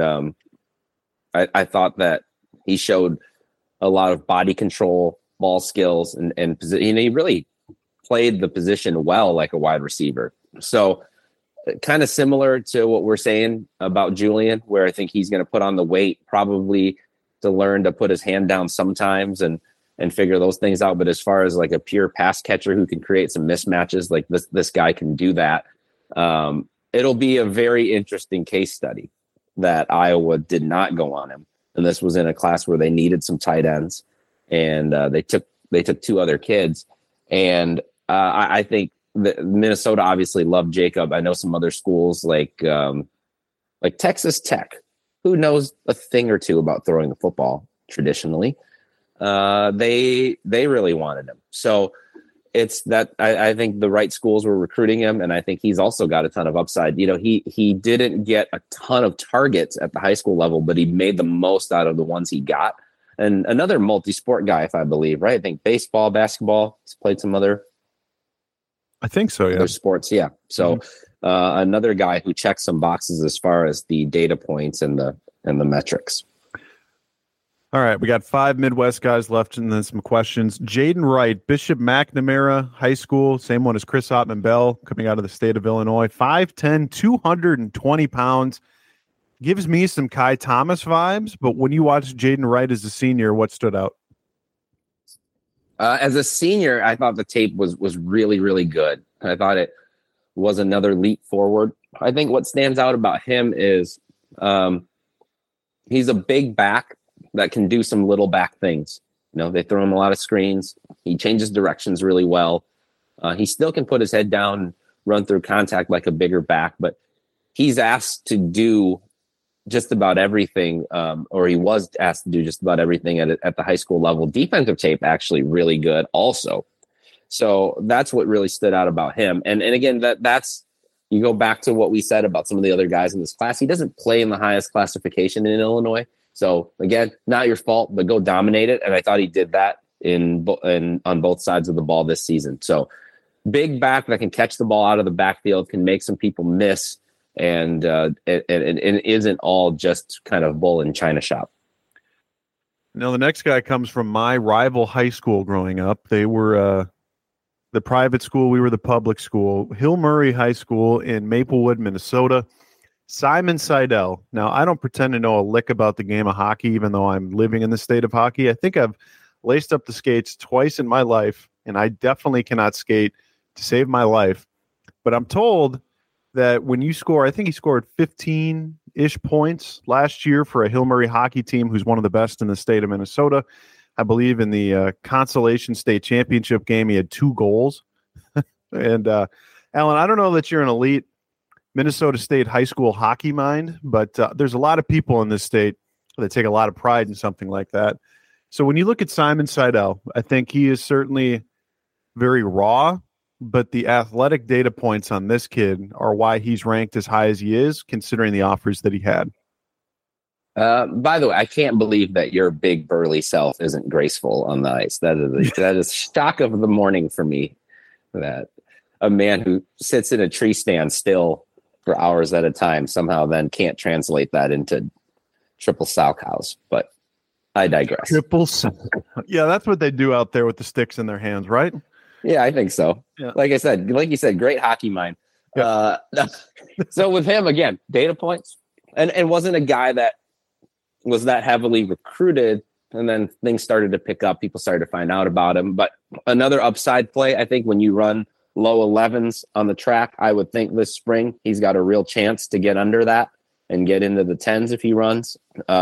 I thought that he showed a lot of body control, ball skills, and he really played the position well like a wide receiver. So kind of similar to what we're saying about Julian, where I think he's going to put on the weight probably to learn to put his hand down sometimes and figure those things out. But as far as like a pure pass catcher who can create some mismatches, like this guy can do that. It'll be a very interesting case study that Iowa did not go on him. And this was in a class where they needed some tight ends, and they took 2 other kids. And I think Minnesota obviously loved Jacob. I know some other schools like Texas Tech, who knows a thing or two about throwing the football traditionally. They really wanted him. So it's that I think the right schools were recruiting him, and I think he's also got a ton of upside. You know, he didn't get a ton of targets at the high school level, but he made the most out of the ones he got. And another multi-sport guy, if I believe, right? I think baseball, basketball. He's played some other. I think so, yeah. Other sports, yeah. So another guy who checks some boxes as far as the data points and the metrics. All right, we got 5 Midwest guys left and then some questions. Jaden Wright, Bishop McNamara High School, same one as Chris Ottman-Bell, coming out of the state of Illinois. 5'10", 220 pounds. Gives me some Kai Thomas vibes, but when you watch Jaden Wright as a senior, what stood out? As a senior, I thought the tape was really, really good. I thought it was another leap forward. I think what stands out about him is he's a big back that can do some little back things. You know, they throw him a lot of screens. He changes directions really well. He still can put his head down and run through contact like a bigger back, but he's asked to do just about everything, or he was asked to do just about everything at the high school level. Defensive tape actually really good also. So that's what really stood out about him. And again, that's you go back to what we said about some of the other guys in this class. He doesn't play in the highest classification in Illinois. So again, not your fault, but go dominate it. And I thought he did that on both sides of the ball this season. So big back that can catch the ball out of the backfield, can make some people miss. and it isn't all just kind of bull in China shop. Now, the next guy comes from my rival high school growing up. They were the private school. We were the public school. Hill Murray High School in Maplewood, Minnesota. Simon Seidel. Now, I don't pretend to know a lick about the game of hockey, even though I'm living in the state of hockey. I think I've laced up the skates twice in my life, and I definitely cannot skate to save my life. But I'm told that when you score, I think he scored 15-ish points last year for a Hill Murray hockey team who's one of the best in the state of Minnesota. I believe in the Consolation State Championship game, he had 2 goals. And, Alan, I don't know that you're an elite Minnesota State high school hockey mind, but there's a lot of people in this state that take a lot of pride in something like that. So when you look at Simon Seidel, I think he is certainly very raw, but the athletic data points on this kid are why he's ranked as high as he is, considering the offers that he had. By the way, I can't believe that your big burly self isn't graceful on the ice. That is shock of the morning for me. That a man who sits in a tree stand still for hours at a time somehow then can't translate that into triple sow cows. But I digress. Triple sow. Yeah, that's what they do out there with the sticks in their hands, right? Yeah, I think so. Yeah. Like you said, great hockey mind. Yeah. So with him, again, data points, and wasn't a guy that was that heavily recruited, and then things started to pick up. People started to find out about him. But another upside play, I think, when you run low 11s on the track, I would think this spring he's got a real chance to get under that and get into the 10s if he runs.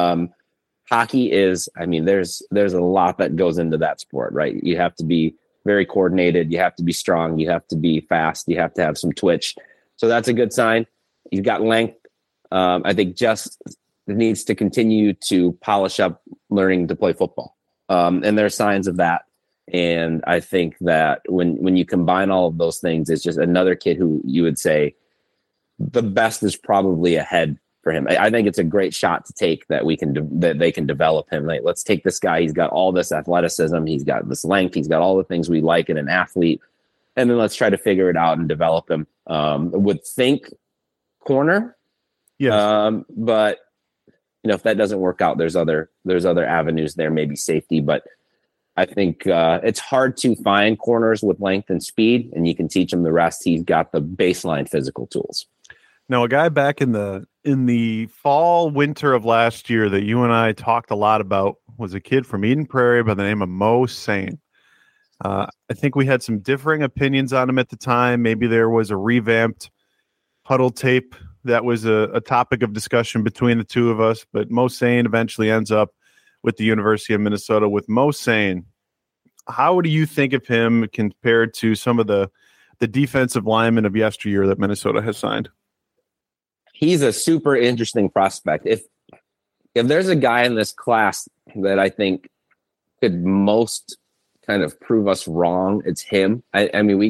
Hockey is, I mean, there's a lot that goes into that sport, right? You have to be very coordinated. You have to be strong. You have to be fast. You have to have some twitch. So that's a good sign. He's got length. I think just needs to continue to polish up learning to play football. And there are signs of that. And I think that when you combine all of those things, it's just another kid who you would say the best is probably ahead for him. I think it's a great shot to take that that they can develop him. Like, let's take this guy. He's got all this athleticism. He's got this length. He's got all the things we like in an athlete. And then let's try to figure it out and develop him. Would think corner. Yes. But if that doesn't work out, there's other avenues there, maybe safety, but I think it's hard to find corners with length and speed, and you can teach him the rest. He's got the baseline physical tools. Now, a guy back in the fall, winter of last year that you and I talked a lot about was a kid from Eden Prairie by the name of Mo Sane. I think we had some differing opinions on him at the time. Maybe there was a revamped huddle tape that was a topic of discussion between the two of us, but Mo Sane eventually ends up with the University of Minnesota. With Mo Sane, how do you think of him compared to some of the defensive linemen of yesteryear that Minnesota has signed? He's a super interesting prospect. If there's a guy in this class that I think could most kind of prove us wrong, it's him. I mean,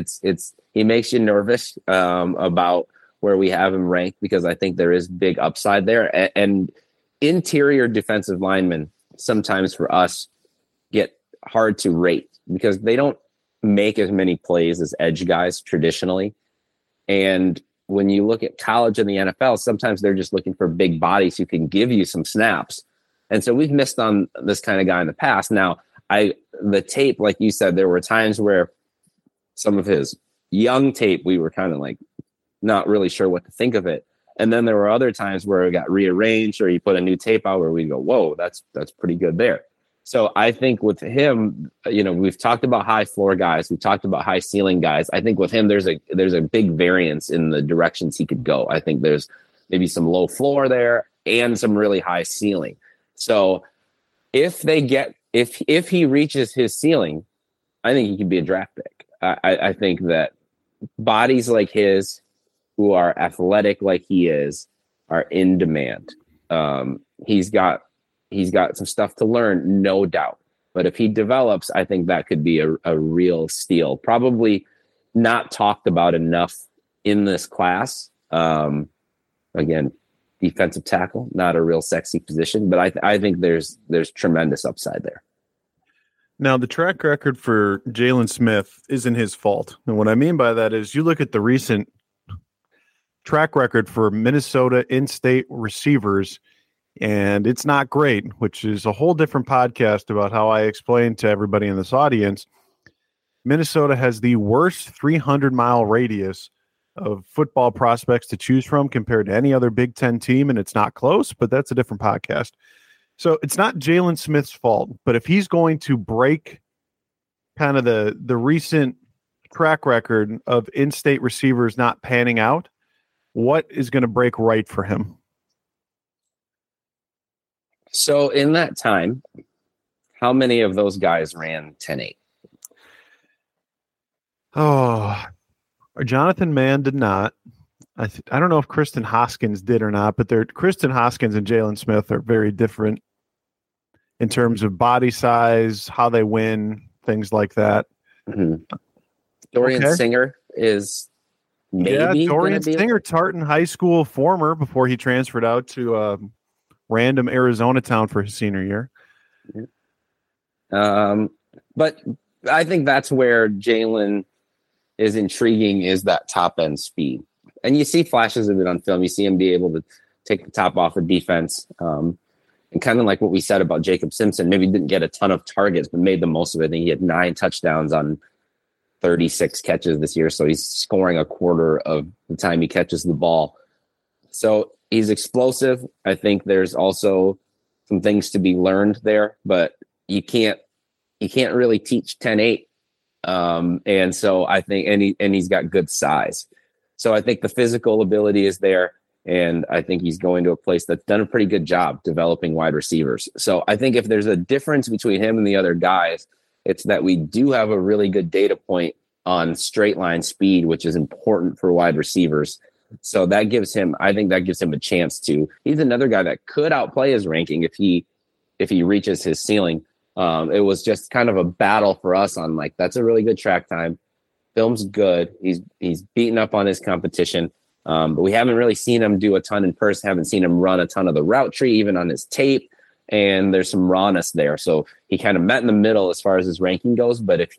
he makes you nervous about where we have him ranked, because I think there is big upside there. And interior defensive linemen sometimes for us get hard to rate because they don't make as many plays as edge guys traditionally. And when you look at college and the NFL, sometimes they're just looking for big bodies who can give you some snaps. And so we've missed on this kind of guy in the past. Now, the tape, like you said, there were times where some of his young tape, we were kind of like not really sure what to think of it. And then there were other times where it got rearranged or he put a new tape out where we go, whoa, that's pretty good there. So I think with him, we've talked about high floor guys. We've talked about high ceiling guys. I think with him, there's a big variance in the directions he could go. I think there's maybe some low floor there and some really high ceiling. So if he reaches his ceiling, I think he could be a draft pick. I think that bodies like his, who are athletic like he is, are in demand. He's got some stuff to learn, no doubt. But if he develops, I think that could be a real steal. Probably not talked about enough in this class. Again, defensive tackle, not a real sexy position, but I think there's tremendous upside there. Now, the track record for Jalen Smith isn't his fault. And what I mean by that is you look at the recent track record for Minnesota in-state receivers, and it's not great, which is a whole different podcast about how I explain to everybody in this audience. Minnesota has the worst 300-mile radius of football prospects to choose from compared to any other Big Ten team, and it's not close, but that's a different podcast. So it's not Jalen Smith's fault, but if he's going to break kind of the recent track record of in-state receivers not panning out, what is going to break right for him? So in that time, how many of those guys ran 10.8? Oh, Jonathan Mann did not. I don't know if Kristen Hoskins did or not, but Kristen Hoskins and Jalen Smith are very different in terms of body size, how they win, things like that. Mm-hmm. Dorian Singer is maybe Dorian Singer, Tartan High School former before he transferred out to random Arizona town for his senior year. But I think that's where Jalen is intriguing, is that top end speed. And you see flashes of it on film. You see him be able to take the top off of defense. And kind of like what we said about Jacob Simpson, maybe didn't get a ton of targets, but made the most of it. I think he had 9 touchdowns on 36 catches this year. So he's scoring a quarter of the time he catches the ball. So he's explosive. I think there's also some things to be learned there, but you can't really teach 10.8. And so I think, and he's got good size. So I think the physical ability is there. And I think he's going to a place that's done a pretty good job developing wide receivers. So I think if there's a difference between him and the other guys, it's that we do have a really good data point on straight line speed, which is important for wide receivers. So that gives him, I think that gives him a chance to, he's another guy that could outplay his ranking if he reaches his ceiling. It was just kind of a battle for us on like, that's a really good track time. Film's good. He's beaten up on his competition. But we haven't really seen him do a ton in person. Haven't seen him run a ton of the route tree, even on his tape. And there's some rawness there. So he kind of met in the middle as far as his ranking goes. But if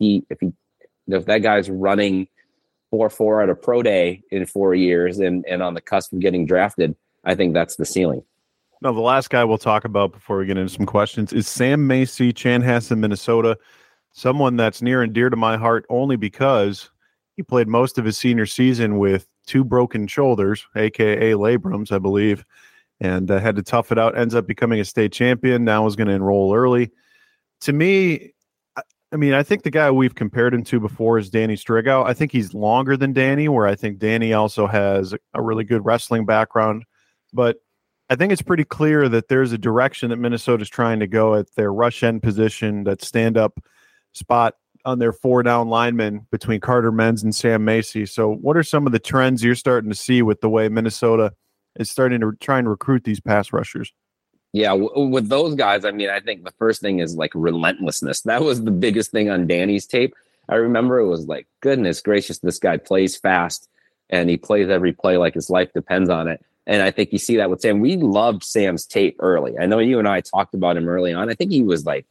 that guy's running 4.4 at a pro day in 4 years and on the cusp of getting drafted, I think that's the ceiling. No, the last guy we'll talk about before we get into some questions is Sam Macy, Chanhassen, Minnesota. Someone that's near and dear to my heart only because he played most of his senior season with 2 broken shoulders, a.k.a. labrums, I believe, and had to tough it out, ends up becoming a state champion, now is going to enroll early. To me, I mean, I think the guy we've compared him to before is Danny Strigow. I think he's longer than Danny, where I think Danny also has a really good wrestling background. But I think it's pretty clear that there's a direction that Minnesota's trying to go at their rush end position, that stand-up spot on their 4-down linemen between Carter Menz and Sam Macy. So what are some of the trends you're starting to see with the way Minnesota is starting to try and recruit these pass rushers? Yeah, with those guys, I mean, I think the first thing is like relentlessness. That was the biggest thing on Danny's tape. I remember it was like, goodness gracious, this guy plays fast and he plays every play like his life depends on it. And I think you see that with Sam. We loved Sam's tape early. I know you and I talked about him early on. I think he was like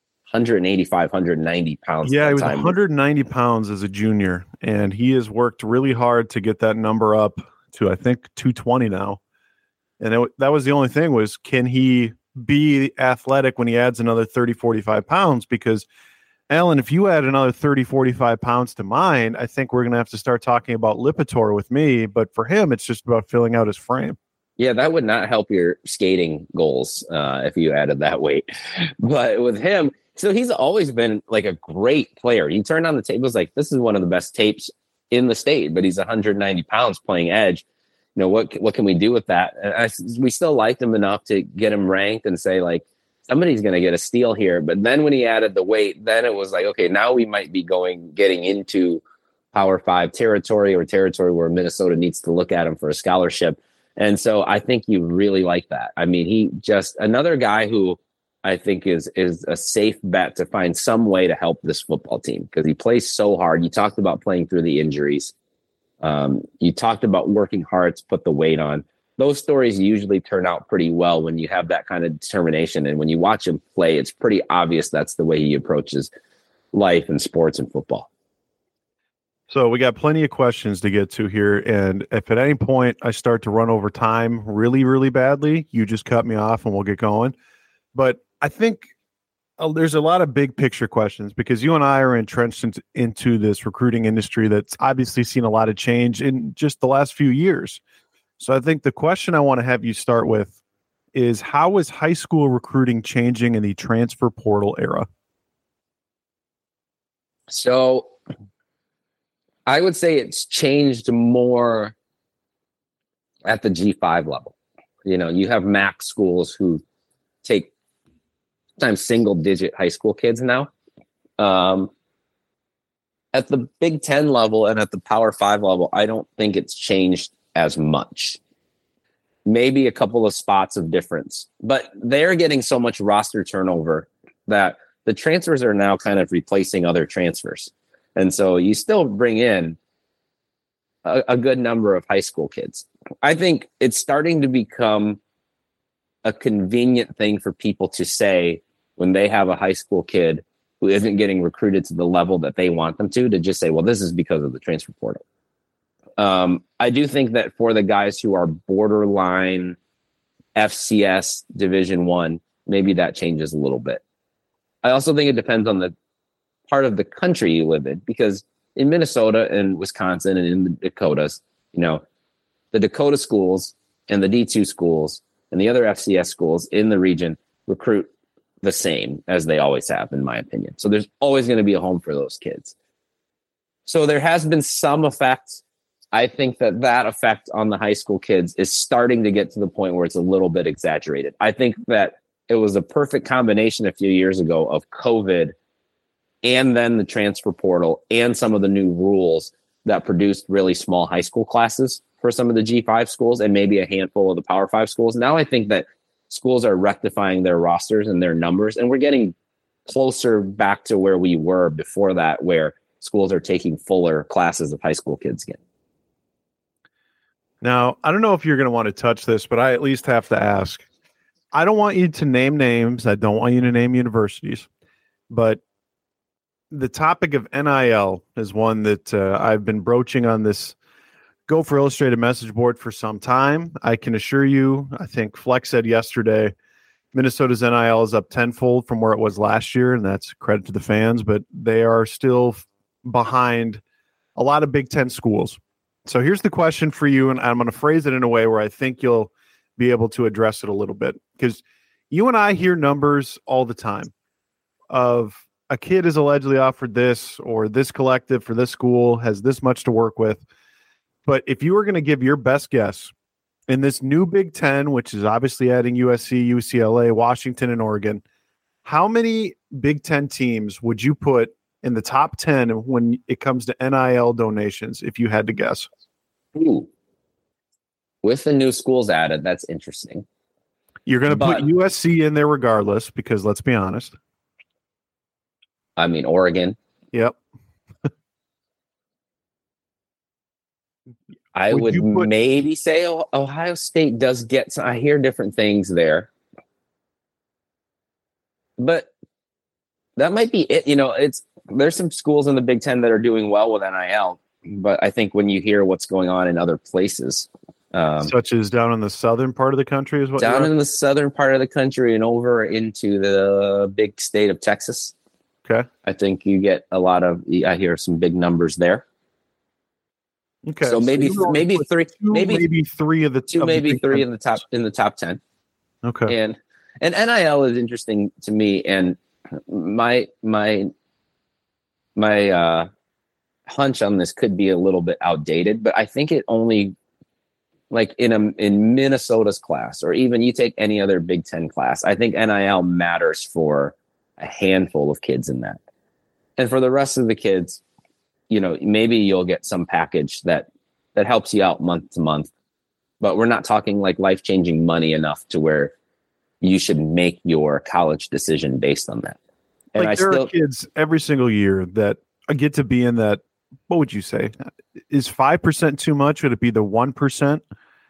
185, 190 pounds. Yeah, he was 190 pounds as a junior, and he has worked really hard to get that number up to, I think, 220 now. And that was the only thing was, can he be athletic when he adds another 30, 45 pounds? Because, Alan, if you add another 30, 45 pounds to mine, I think we're going to have to start talking about Lipitor with me. But for him, it's just about filling out his frame. Yeah, that would not help your skating goals if you added that weight. But with him, so he's always been like a great player. You turn on the tape, it was like, this is one of the best tapes in the state, but he's 190 pounds playing edge. You know, what can we do with that? And we still liked him enough to get him ranked and say, like, somebody's going to get a steal here. But then when he added the weight, then it was like, okay, now we might be getting into Power 5 territory, or territory where Minnesota needs to look at him for a scholarship. And so I think you really like that. I mean, he just another guy who I think is a safe bet to find some way to help this football team, because he plays so hard. You talked about playing through the injuries. You talked about working hard to put the weight on. Those stories usually turn out pretty well when you have that kind of determination. And when you watch him play, it's pretty obvious that's the way he approaches life and sports and football. So we got plenty of questions to get to here, and if at any point I start to run over time really, really badly, you just cut me off and we'll get going. But I think there's a lot of big picture questions because you and I are entrenched into this recruiting industry that's obviously seen a lot of change in just the last few years. So I think the question I want to have you start with is, how is high school recruiting changing in the transfer portal era? So I would say it's changed more at the G5 level. You know, you have MAC schools who take sometimes single-digit high school kids now. At the Big Ten level and at the Power 5 level, I don't think it's changed as much. Maybe a couple of spots of difference, but they're getting so much roster turnover that the transfers are now kind of replacing other transfers. And so you still bring in a good number of high school kids. I think it's starting to become a convenient thing for people to say when they have a high school kid who isn't getting recruited to the level that they want them to just say, well, this is because of the transfer portal. I do think that for the guys who are borderline FCS Division I, maybe that changes a little bit. I also think it depends on the part of the country you live in, because in Minnesota and Wisconsin and in the Dakotas, you know, the Dakota schools and the D2 schools and the other FCS schools in the region recruit the same as they always have, in my opinion. So there's always going to be a home for those kids. So there has been some effect. I think that effect on the high school kids is starting to get to the point where it's a little bit exaggerated. I think that it was a perfect combination a few years ago of COVID and then the transfer portal and some of the new rules that produced really small high school classes for some of the G5 schools and maybe a handful of the Power 5 schools. Now I think that schools are rectifying their rosters and their numbers, and we're getting closer back to where we were before that, where schools are taking fuller classes of high school kids again. Now, I don't know if you're going to want to touch this, but I at least have to ask. I don't want you to name names. I don't want you to name universities, but the topic of NIL is one that I've been broaching on this Gopher Illustrated message board for some time. I can assure you, I think Flex said yesterday, Minnesota's NIL is up tenfold from where it was last year, and that's credit to the fans, but they are still behind a lot of Big Ten schools. So here's the question for you, and I'm going to phrase it in a way where I think you'll be able to address it a little bit, because you and I hear numbers all the time of a kid is allegedly offered this, or this collective for this school has this much to work with. But if you were going to give your best guess in this new Big Ten, which is obviously adding USC, UCLA, Washington, and Oregon, how many Big Ten teams would you put in the top 10 when it comes to NIL donations, if you had to guess? Ooh. With the new schools added, that's interesting. You're going to put USC in there regardless, because let's be honest. I mean, Oregon. Yep. I would maybe say Ohio State does get some. I hear different things there. But that might be it. You know, there's some schools in the Big Ten that are doing well with NIL, but I think when you hear what's going on in other places, such as down in the southern part of the country, is what down in the southern part of the country and over into the big state of Texas. Okay, I think you get a lot of. I hear some big numbers there. Okay, so maybe three of the two, maybe three in the top 10. Okay, and NIL is interesting to me, and my hunch on this could be a little bit outdated, but I think it only, like in Minnesota's class, or even you take any other Big Ten class, I think NIL matters for a handful of kids in that, and for the rest of the kids, you know, maybe you'll get some package that helps you out month to month, but we're not talking like life-changing money enough to where you should make your college decision based on that. And like there are kids every single year that get to be in that. What would you say? Is 5% too much? Would it be the 1%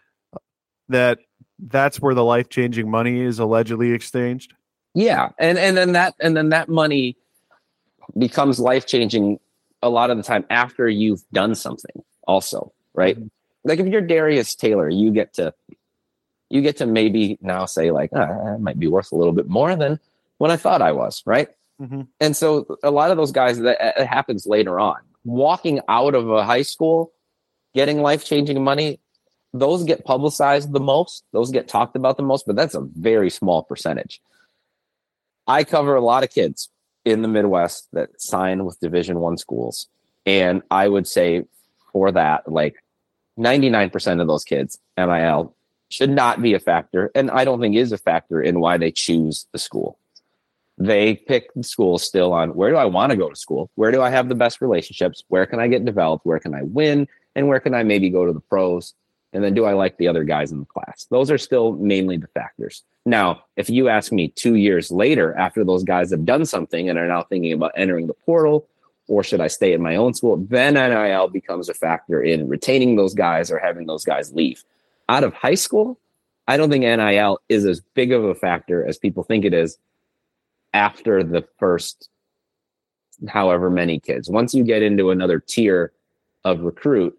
that's where the life-changing money is allegedly exchanged? Yeah, and then that money becomes life-changing a lot of the time after you've done something also, right? Mm-hmm. Like if you're Darius Taylor, you get to maybe now say like, I might be worth a little bit more than when I thought I was, right? Mm-hmm. And so a lot of those guys, that it happens later on. Walking out of a high school, getting life-changing money, those get publicized the most. Those get talked about the most, but that's a very small percentage. I cover a lot of kids in the Midwest that sign with Division I schools. And I would say for that, like 99% of those kids, NIL should not be a factor. And I don't think is a factor in why they choose the school. They pick the school still on where do I want to go to school? Where do I have the best relationships? Where can I get developed? Where can I win? And where can I maybe go to the pros? And then do I like the other guys in the class? Those are still mainly the factors. Now, if you ask me 2 years later, after those guys have done something and are now thinking about entering the portal, or should I stay at my own school? Then NIL becomes a factor in retaining those guys or having those guys leave. Out of high school, I don't think NIL is as big of a factor as people think it is after the first however many kids. Once you get into another tier of recruit,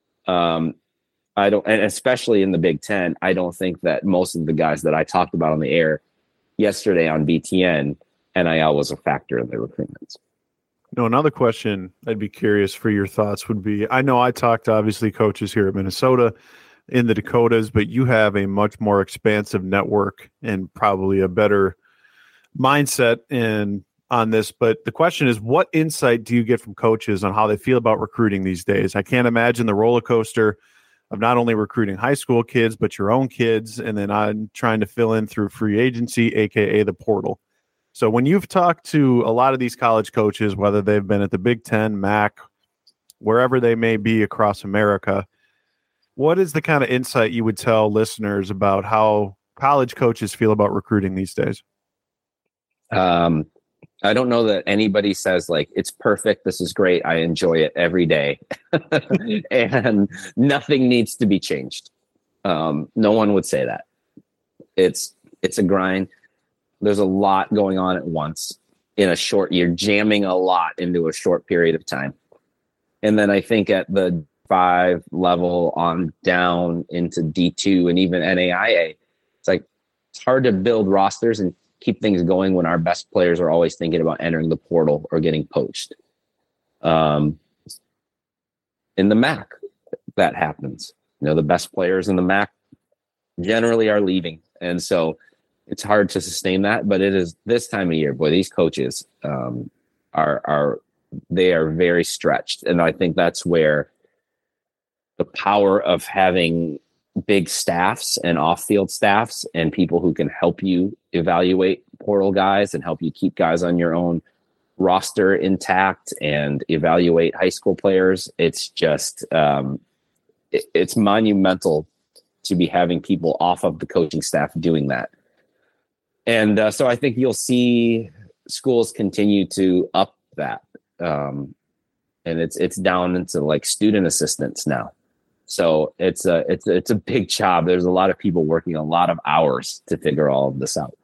I don't, and especially in the Big Ten, I don't think that most of the guys that I talked about on the air yesterday on BTN, NIL was a factor in their recruitments. No, another question I'd be curious for your thoughts would be, I know I talked to obviously coaches here at Minnesota in the Dakotas, but you have a much more expansive network and probably a better mindset on this. But the question is, what insight do you get from coaches on how they feel about recruiting these days? I can't imagine the roller coaster of not only recruiting high school kids, but your own kids, and then I'm trying to fill in through free agency, aka the portal. So when you've talked to a lot of these college coaches, whether they've been at the Big Ten, MAC, wherever they may be across America, what is the kind of insight you would tell listeners about how college coaches feel about recruiting these days? I don't know that anybody says like, it's perfect, this is great, I enjoy it every day, and nothing needs to be changed. No one would say that. It's a grind. There's a lot going on at once in a short year, jamming a lot into a short period of time. And then I think at the 5 level on down into D2 and even NAIA, it's hard to build rosters and keep things going when our best players are always thinking about entering the portal or getting poached. In the MAC, that happens. The best players in the MAC generally are leaving. And so it's hard to sustain that, but it is this time of year, boy, these coaches are very stretched. And I think that's where the power of having big staffs and off-field staffs and people who can help you evaluate portal guys and help you keep guys on your own roster intact and evaluate high school players. It's just, it's monumental to be having people off of the coaching staff doing that. And so I think you'll see schools continue to up that. And it's down into like student assistants now. So it's a big job. There's a lot of people working a lot of hours to figure all of this out.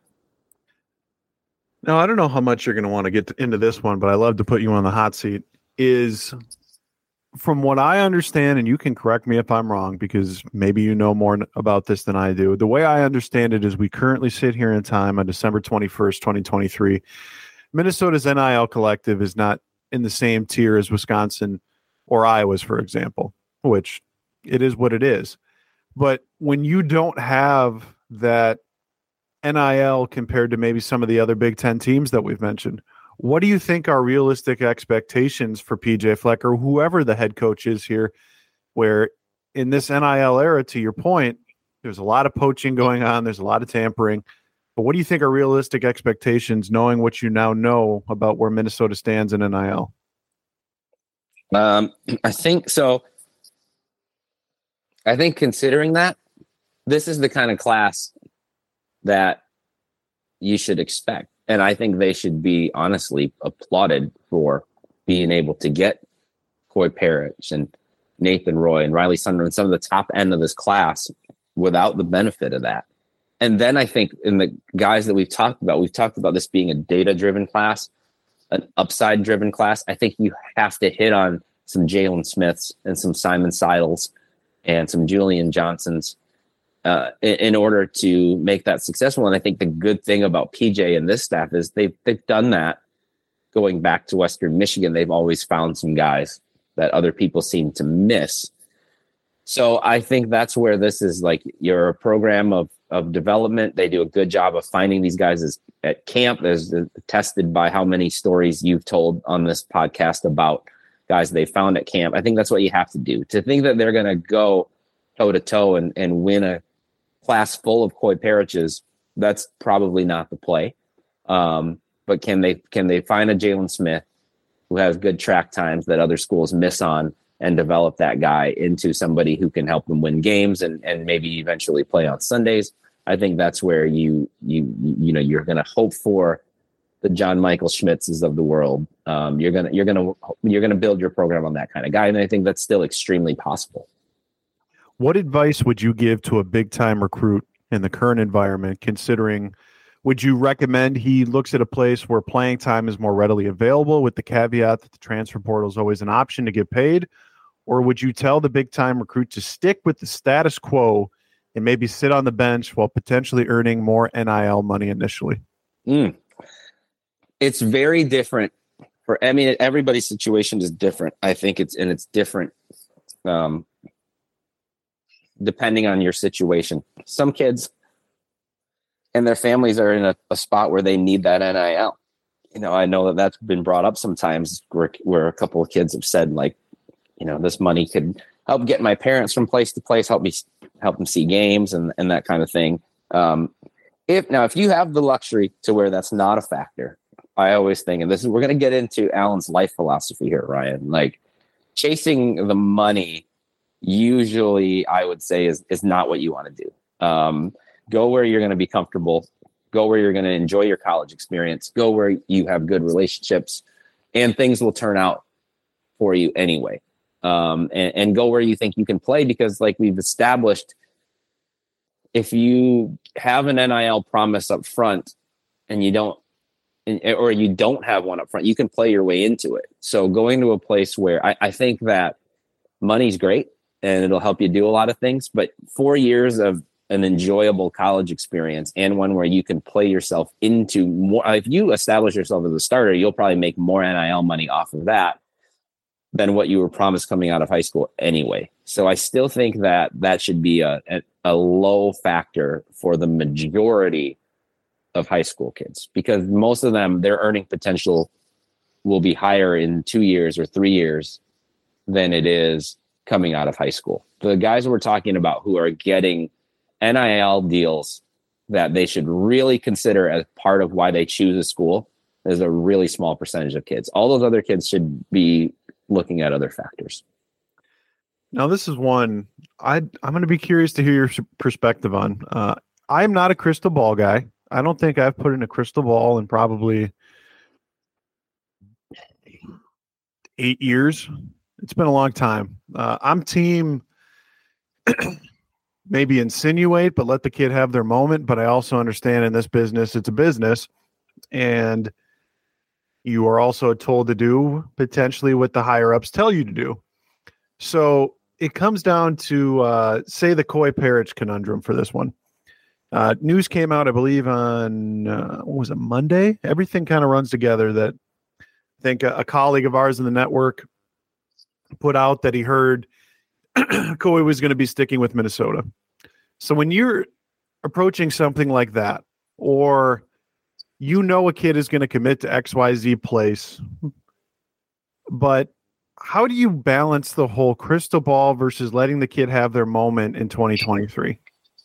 Now, I don't know how much you're going to want to get into this one, but I love to put you on the hot seat. Is from what I understand, and you can correct me if I'm wrong, because maybe you know more about this than I do. The way I understand it is we currently sit here in time on December 21st, 2023. Minnesota's NIL collective is not in the same tier as Wisconsin or Iowa's, for example, which it is what it is. But when you don't have that NIL compared to maybe some of the other Big Ten teams that we've mentioned, what do you think are realistic expectations for PJ Fleck or whoever the head coach is here, where in this NIL era, to your point, there's a lot of poaching going on, there's a lot of tampering, but what do you think are realistic expectations knowing what you now know about where Minnesota stands in NIL? I think so. I think considering that, this is the kind of class that you should expect. And I think they should be honestly applauded for being able to get Coy Parrish and Nathan Roy and Riley Sunderland, some of the top end of this class, without the benefit of that. And then I think in the guys that we've talked about this being a data-driven class. an upside driven class, I think you have to hit on some Jalen Smiths and some Simon Seidels and some Julian Johnsons in order to make that successful. And I think the good thing about PJ and this staff is they've done that. Going back to Western Michigan, they've always found some guys that other people seem to miss. So I think that's where this is like, you're a program of development. They do a good job of finding these guys at camp, as tested by how many stories you've told on this podcast about guys they found at camp. I think that's what you have to do. To think that they're going to go toe to toe and win a class full of Coy Periches, that's probably not the play. But can they find a Jalen Smith who has good track times that other schools miss on, and develop that guy into somebody who can help them win games and maybe eventually play on Sundays? I think that's where you're going to hope for the John Michael Schmitzes of the world. You're going to build your program on that kind of guy, and I think that's still extremely possible. What advice would you give to a big time recruit in the current environment, considering? Would you recommend he looks at a place where playing time is more readily available, with the caveat that the transfer portal is always an option to get paid? Or would you tell the big-time recruit to stick with the status quo and maybe sit on the bench while potentially earning more NIL money initially? It's very different. Everybody's situation is different. I think it's different depending on your situation. Some kids and their families are in a spot where they need that NIL. I know that's been brought up sometimes where a couple of kids have said, like, this money could help get my parents from place to place, help them see games and that kind of thing. If you have the luxury to where that's not a factor, I always think, and we're going to get into Alan's life philosophy here, Ryan, like chasing the money usually I would say is not what you want to do. Go where you're going to be comfortable, go where you're going to enjoy your college experience, go where you have good relationships, and things will turn out for you anyway. And go where you think you can play, because like we've established, if you have an NIL promise up front and you don't have one up front, you can play your way into it. So going to a place where I think that money's great and it'll help you do a lot of things, but 4 years of an enjoyable college experience and one where you can play yourself into more, if you establish yourself as a starter, you'll probably make more NIL money off of that than what you were promised coming out of high school anyway. So I still think that should be a low factor for the majority of high school kids, because most of them, their earning potential will be higher in 2 years or 3 years than it is coming out of high school. The guys we're talking about who are getting NIL deals that they should really consider as part of why they choose a school is a really small percentage of kids. All those other kids should be looking at other factors. Now, this is one I'm going to be curious to hear your perspective on. I'm not a crystal ball guy. I don't think I've put in a crystal ball in probably 8 years. It's been a long time. I'm team maybe insinuate, but let the kid have their moment. But I also understand in this business, it's a business. And you are also told to do potentially what the higher ups tell you to do. So it comes down to, say, the Coy Periche conundrum for this one. News came out, I believe, on, what was it, Monday? Everything kind of runs together that I think a colleague of ours in the network put out that he heard Coy was going to be sticking with Minnesota. So when you're approaching something like that, or a kid is going to commit to XYZ place, but how do you balance the whole crystal ball versus letting the kid have their moment in 2023?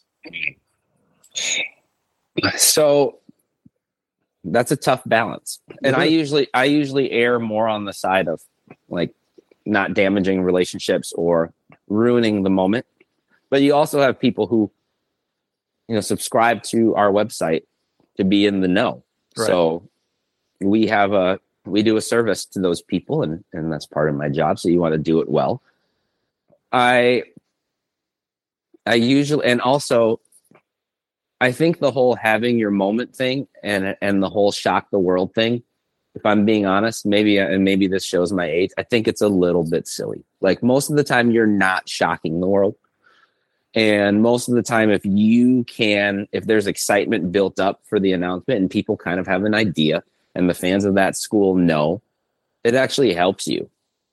So that's a tough balance. And I usually err more on the side of like not damaging relationships or ruining the moment. But you also have people who, subscribe to our website to be in the know. Right. So we do a service to those people, and that's part of my job. So you want to do it well. I usually, and also I think the whole having your moment thing and the whole shock the world thing if I'm being honest, maybe this shows my age, I think it's a little bit silly. Like most of the time you're not shocking the world. And most of the time, if there's excitement built up for the announcement and people kind of have an idea and the fans of that school know, it actually helps you.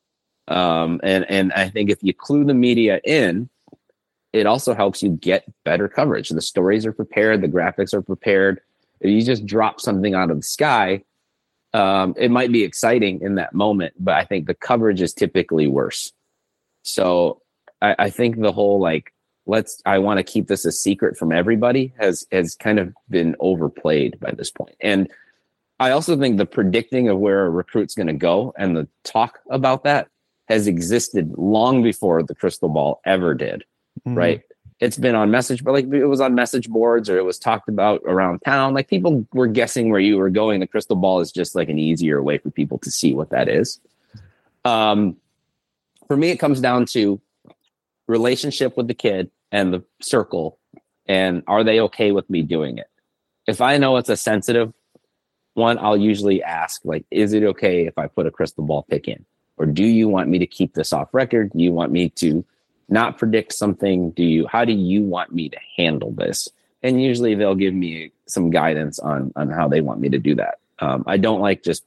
And I think if you clue the media in, it also helps you get better coverage. The stories are prepared. The graphics are prepared. If you just drop something out of the sky, it might be exciting in that moment, but I think the coverage is typically worse. So I think the whole, like, I want to keep this a secret from everybody has kind of been overplayed by this point. And I also think the predicting of where a recruit's going to go and the talk about that has existed long before the crystal ball ever did. Right. It's been on message, but like it was on message boards or it was talked about around town. Like people were guessing where you were going. The crystal ball is just like an easier way for people to see what that is. For me, it comes down to relationship with the kid and the circle. And are they okay with me doing it? If I know it's a sensitive one, I'll usually ask, like, is it okay if I put a crystal ball pick in? Or do you want me to keep this off record? Do you want me to not predict something? How do you want me to handle this? And usually they'll give me some guidance on how they want me to do that. I don't like just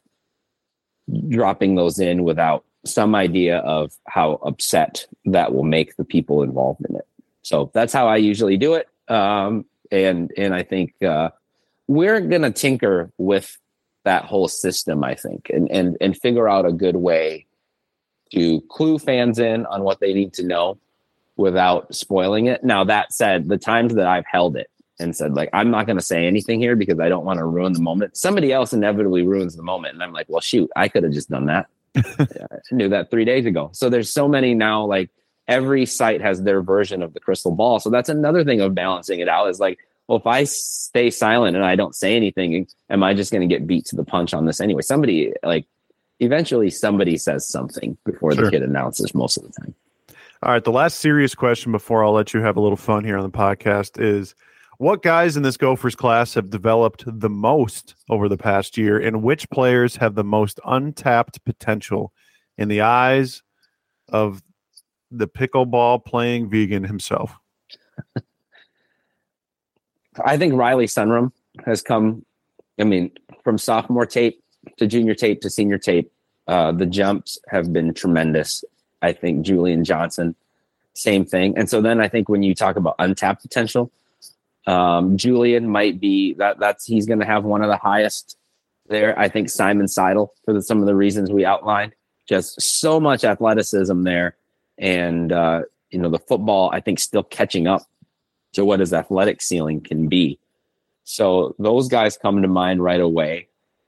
dropping those in without some idea of how upset that will make the people involved in it. So that's how I usually do it. And I think we're going to tinker with that whole system, I think, and figure out a good way to clue fans in on what they need to know without spoiling it. Now, that said, the times that I've held it and said, like, I'm not going to say anything here because I don't want to ruin the moment, somebody else inevitably ruins the moment. And I'm like, well, shoot, I could have just done that. I knew that 3 days ago. So there's so many now, like every site has their version of the crystal ball. So that's another thing of balancing it out is like, well, if I stay silent and I don't say anything, am I just going to get beat to the punch on this anyway? Eventually somebody says something before the kid announces most of the time. All right. The last serious question before I'll let you have a little fun here on the podcast is, what guys in this Gophers class have developed the most over the past year, and which players have the most untapped potential in the eyes of the pickleball playing vegan himself? I think Riley Sunrum has come, from sophomore tape to junior tape to senior tape. The jumps have been tremendous. I think Julian Johnson, same thing. And so then I think when you talk about untapped potential, Julian might be he's going to have one of the highest there. I think Simon Seidel, for some of the reasons we outlined, just so much athleticism there. And, the football, I think, still catching up to what his athletic ceiling can be. So those guys come to mind right away.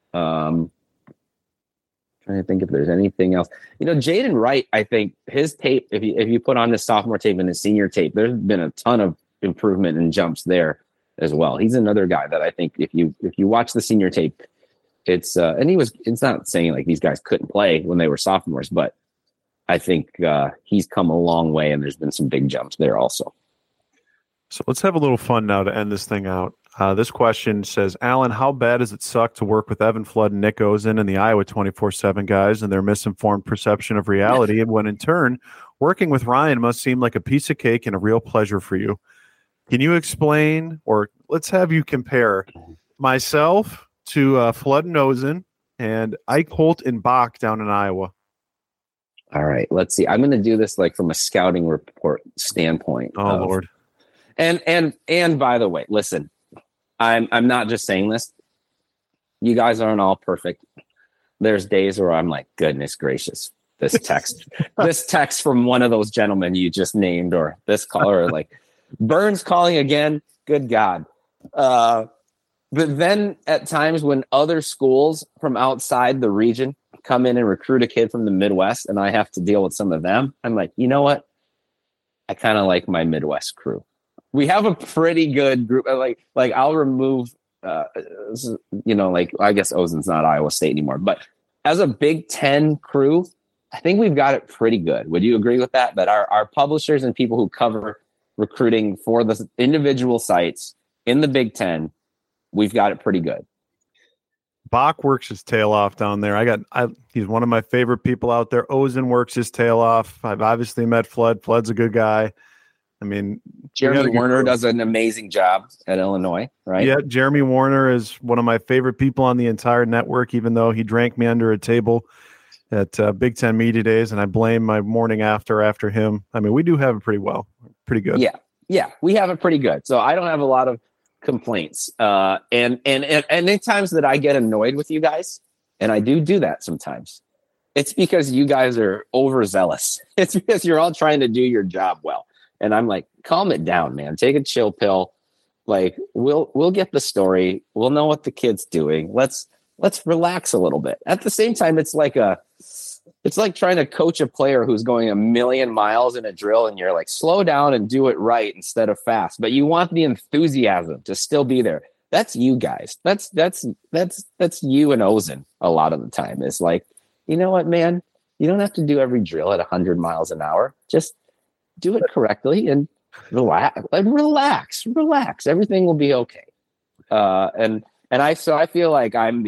Trying to think if there's anything else. Jaden Wright, I think his tape, if you put on his sophomore tape and his senior tape, there's been a ton of improvement in jumps there as well. He's another guy that I think if you watch the senior tape, it's not saying like these guys couldn't play when they were sophomores, but I think he's come a long way and there's been some big jumps there also. So let's have a little fun now to end this thing out. This question says, Alan, how bad does it suck to work with Evan Flood and Nick Ozen and the Iowa 24/7 guys and their misinformed perception of reality? And when in turn, working with Ryan must seem like a piece of cake and a real pleasure for you. Can you explain, or let's have you compare myself to Flood and Ozen and Ike Holt and Bach down in Iowa? All right, let's see. I'm going to do this like from a scouting report standpoint. Oh, Lord. And by the way, listen, I'm not just saying this. You guys aren't all perfect. There's days where I'm like, goodness gracious, this text from one of those gentlemen you just named, or this caller, like Burns calling again. Good God. But then at times when other schools from outside the region come in and recruit a kid from the Midwest and I have to deal with some of them, I'm like, you know what? I kind of like my Midwest crew. We have a pretty good group. Like I'll remove, I guess Ozen's not Iowa State anymore, but as a Big Ten crew, I think we've got it pretty good. Would you agree with that? That our publishers and people who cover recruiting for the individual sites in the Big Ten, we've got it pretty good. Bach works his tail off down there. He's one of my favorite people out there. Ozen works his tail off. I've obviously met Flood. Flood's a good guy. I mean, Jeremy Warner does an amazing job at Illinois, right? Yeah, Jeremy Warner is one of my favorite people on the entire network, even though he drank me under a table at Big Ten Media Days, and I blame my morning after him. I mean, we do have it pretty good. Yeah, we have it pretty good. So I don't have a lot of complaints. And in times that I get annoyed with you guys, and I do that sometimes, it's because you guys are overzealous. It's because you're all trying to do your job well. And I'm like, calm it down, man. Take a chill pill. Like, we'll get the story. We'll know what the kid's doing. Let's relax a little bit. At the same time, it's like trying to coach a player who's going a million miles in a drill, and you're like, slow down and do it right instead of fast. But you want the enthusiasm to still be there. That's you guys. That's you and Ozen a lot of the time. It's like, you know what, man? You don't have to do every drill at 100 miles an hour. Just do it correctly and relax. Everything will be okay. And I feel like I'm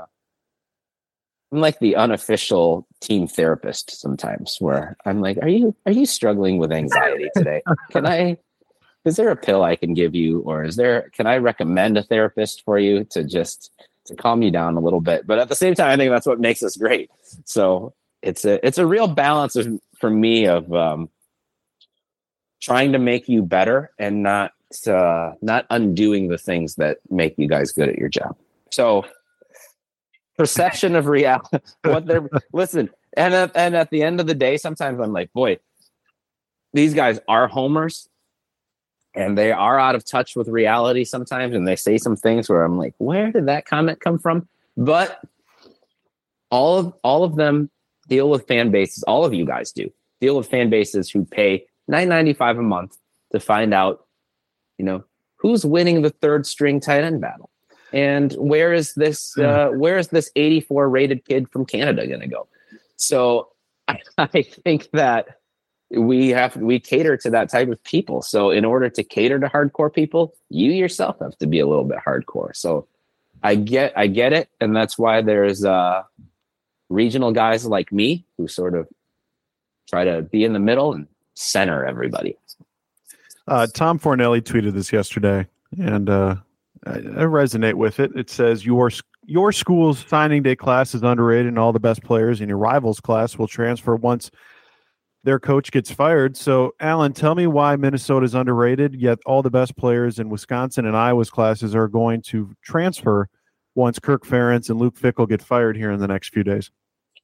like the unofficial team therapist sometimes, where I'm like, are you struggling with anxiety today? Is there a pill I can give you, or can I recommend a therapist for you to calm you down a little bit? But at the same time, I think that's what makes us great. So it's a real balance for me of trying to make you better and not undoing the things that make you guys good at your job. So perception of reality, listen, and at the end of the day, sometimes I'm like, boy, these guys are homers and they are out of touch with reality sometimes. And they say some things where I'm like, where did that comment come from? But all of them deal with fan bases. All of you guys deal with fan bases who pay $9.95 a month to find out, who's winning the third string tight end battle, and where is this 84 rated kid from Canada going to go? So I think that we cater to that type of people. So in order to cater to hardcore people, you yourself have to be a little bit hardcore. So I get it, and that's why there's regional guys like me who sort of try to be in the middle and center everybody. Tom Fornelli tweeted this yesterday, and I resonate with it. It says, your school's signing day class is underrated, and all the best players in your rivals class will transfer once their coach gets fired. So, Alan, tell me why Minnesota is underrated, yet all the best players in Wisconsin and Iowa's classes are going to transfer once Kirk Ferentz and Luke Fickell get fired here in the next few days.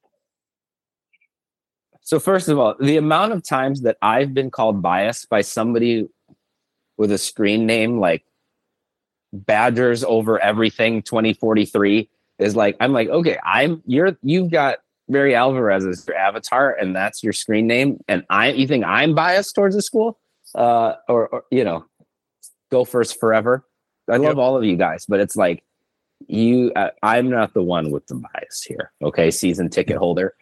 So first of all, the amount of times that I've been called biased by somebody with a screen name like Badgers Over Everything 2043 is like, I'm like, okay, you've got Barry Alvarez as your avatar, and that's your screen name, and you think I'm biased towards the school? Or go first forever. I love all of you guys, but it's like I'm not the one with the bias here. Okay, season ticket holder.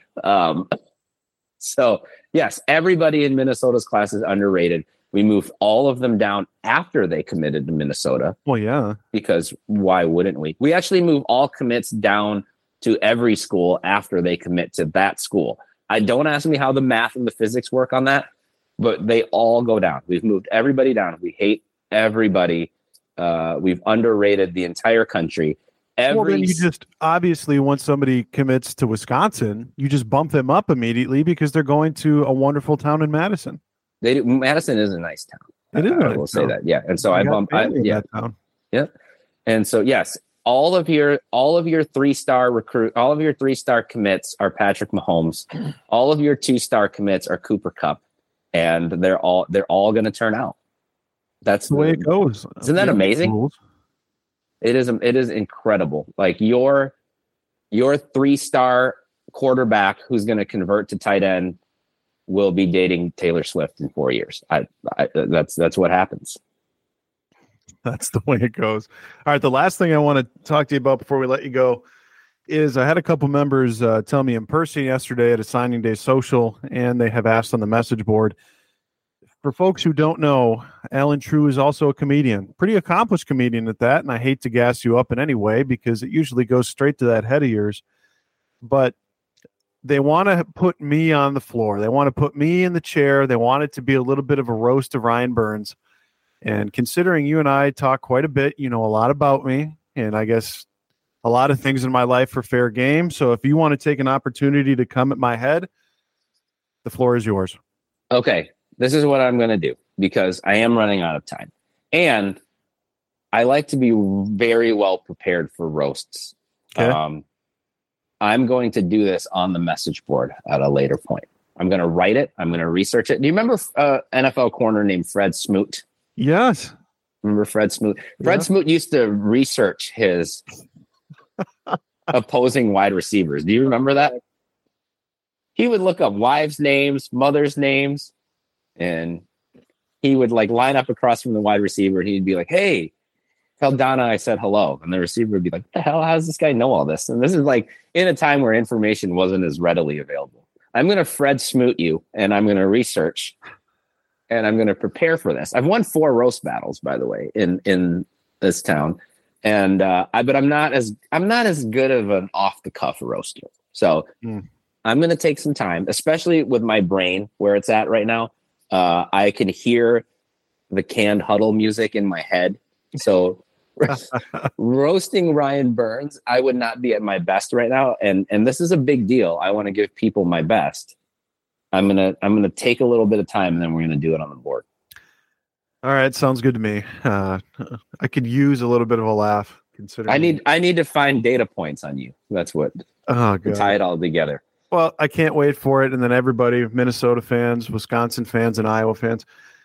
So yes, everybody in Minnesota's class is underrated. We moved all of them down after they committed to Minnesota. Well, yeah. Because why wouldn't we? We actually move all commits down to every school after they commit to that school. Don't ask me how the math and the physics work on that, but they all go down. We've moved everybody down. We hate everybody. We've underrated the entire country. Well, then you just obviously, once somebody commits to Wisconsin, you just bump them up immediately because they're going to a wonderful town in Madison. Madison is a nice town. It is. I will say that. Yeah, and so I bump. Yeah. And so yes, all of your 3-star commits are Patrick Mahomes. All of your 2-star commits are Cooper Kupp, and they're all going to turn out. That's the way it goes. Isn't that amazing? Rules. It is incredible. Like your 3-star quarterback who's going to convert to tight end will be dating Taylor Swift in 4 years. That's what happens. That's the way it goes. All right. The last thing I want to talk to you about before we let you go is I had a couple members tell me in person yesterday at a signing day social, and they have asked on the message board, for folks who don't know, Alan True is also a comedian, pretty accomplished comedian at that. And I hate to gas you up in any way because it usually goes straight to that head of yours. But they want to put me on the floor. They want to put me in the chair. They want it to be a little bit of a roast of Ryan Burns. And considering you and I talk quite a bit, you know a lot about me. And I guess a lot of things in my life are fair game. So if you want to take an opportunity to come at my head, the floor is yours. Okay. This is what I'm going to do because I am running out of time. And I like to be very well prepared for roasts. Okay. I'm going to do this on the message board at a later point. I'm going to write it. I'm going to research it. Do you remember NFL corner named Fred Smoot? Yes. Remember Fred Smoot? Fred Smoot used to research his opposing wide receivers. Do you remember that? He would look up wives' names, mothers' names, and he would like line up across from the wide receiver and he'd be like, "Hey, tell Donna I said hello." And the receiver would be like, "What the hell? How does this guy know all this?" And this is like in a time where information wasn't as readily available. I'm going to Fred Smoot you, and I'm going to research, and I'm going to prepare for this. I've won 4 roast battles, by the way, in this town, and but I'm not as good of an off the cuff roaster. So I'm going to take some time, especially with my brain where it's at right now. I can hear the canned huddle music in my head. So roasting Ryan Burns, I would not be at my best right now. And this is a big deal. I want to give people my best. I'm gonna take a little bit of time and then we're gonna do it on the board. All right, sounds good to me. I could use a little bit of a laugh considering I need to find data points on you. That's what tie it all together. Well, I can't wait for it. And then everybody, Minnesota fans, Wisconsin fans, and Iowa fans.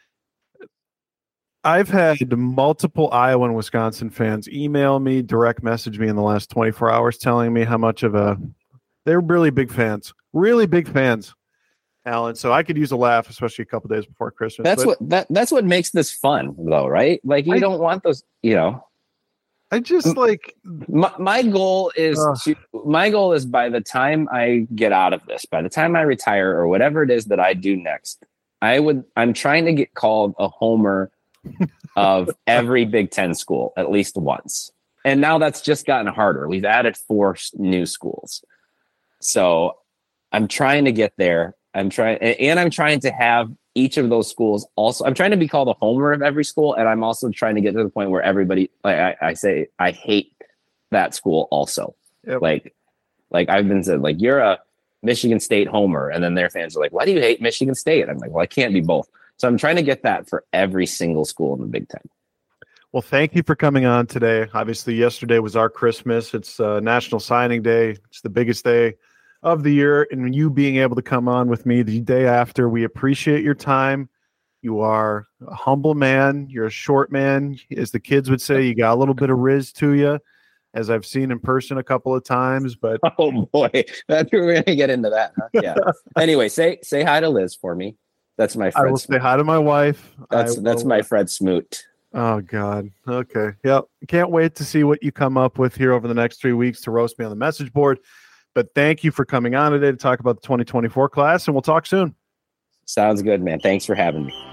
I've had multiple Iowa and Wisconsin fans email me, direct message me in the last 24 hours telling me how much of they're really big fans, Alan. So I could use a laugh, especially a couple days before Christmas. That's what makes this fun, though, right? Like you don't want those, I just like my goal is by the time I get out of this, by the time I retire or whatever it is that I do next, I'm trying to get called a homer of every Big Ten school at least once. And now that's just gotten harder. We've added 4 new schools. So I'm trying to get there. I'm trying to have each of those schools also. I'm trying to be called a homer of every school. And I'm also trying to get to the point where everybody, like I say, I hate that school also. Yep. Like I've been said, like, you're a Michigan State homer. And then their fans are like, why do you hate Michigan State? I'm like, well, I can't be both. So I'm trying to get that for every single school in the Big Ten. Well, thank you for coming on today. Obviously, yesterday was our Christmas. It's National Signing Day. It's the biggest day of the year. And you being able to come on with me the day after, we appreciate your time. You are a humble man. You're a short man. As the kids would say, you got a little bit of riz to you, as I've seen in person a couple of times. But oh boy, we're going to get into that. Huh? Yeah. Anyway, say hi to Liz for me. That's my Fred. I will say hi to my wife. That's my Fred Smoot. Oh God. Okay. Yep. Can't wait to see what you come up with here over the next 3 weeks to roast me on the message board. But thank you for coming on today to talk about the 2024 class, and we'll talk soon. Sounds good, man. Thanks for having me.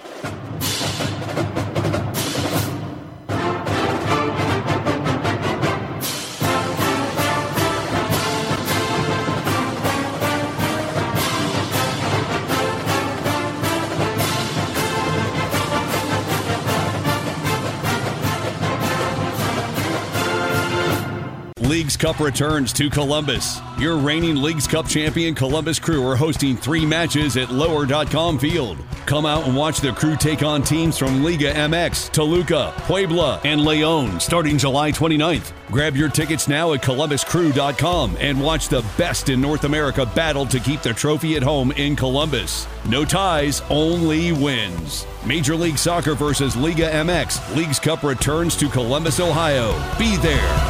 Leagues Cup returns to Columbus. Your reigning Leagues Cup champion Columbus Crew are hosting 3 matches at Lower.com Field. Come out and watch the Crew take on teams from Liga MX, Toluca, Puebla, and León starting July 29th. Grab your tickets now at ColumbusCrew.com and watch the best in North America battle to keep the trophy at home in Columbus. No ties, only wins. Major League Soccer versus Liga MX. Leagues Cup returns to Columbus, Ohio. Be there.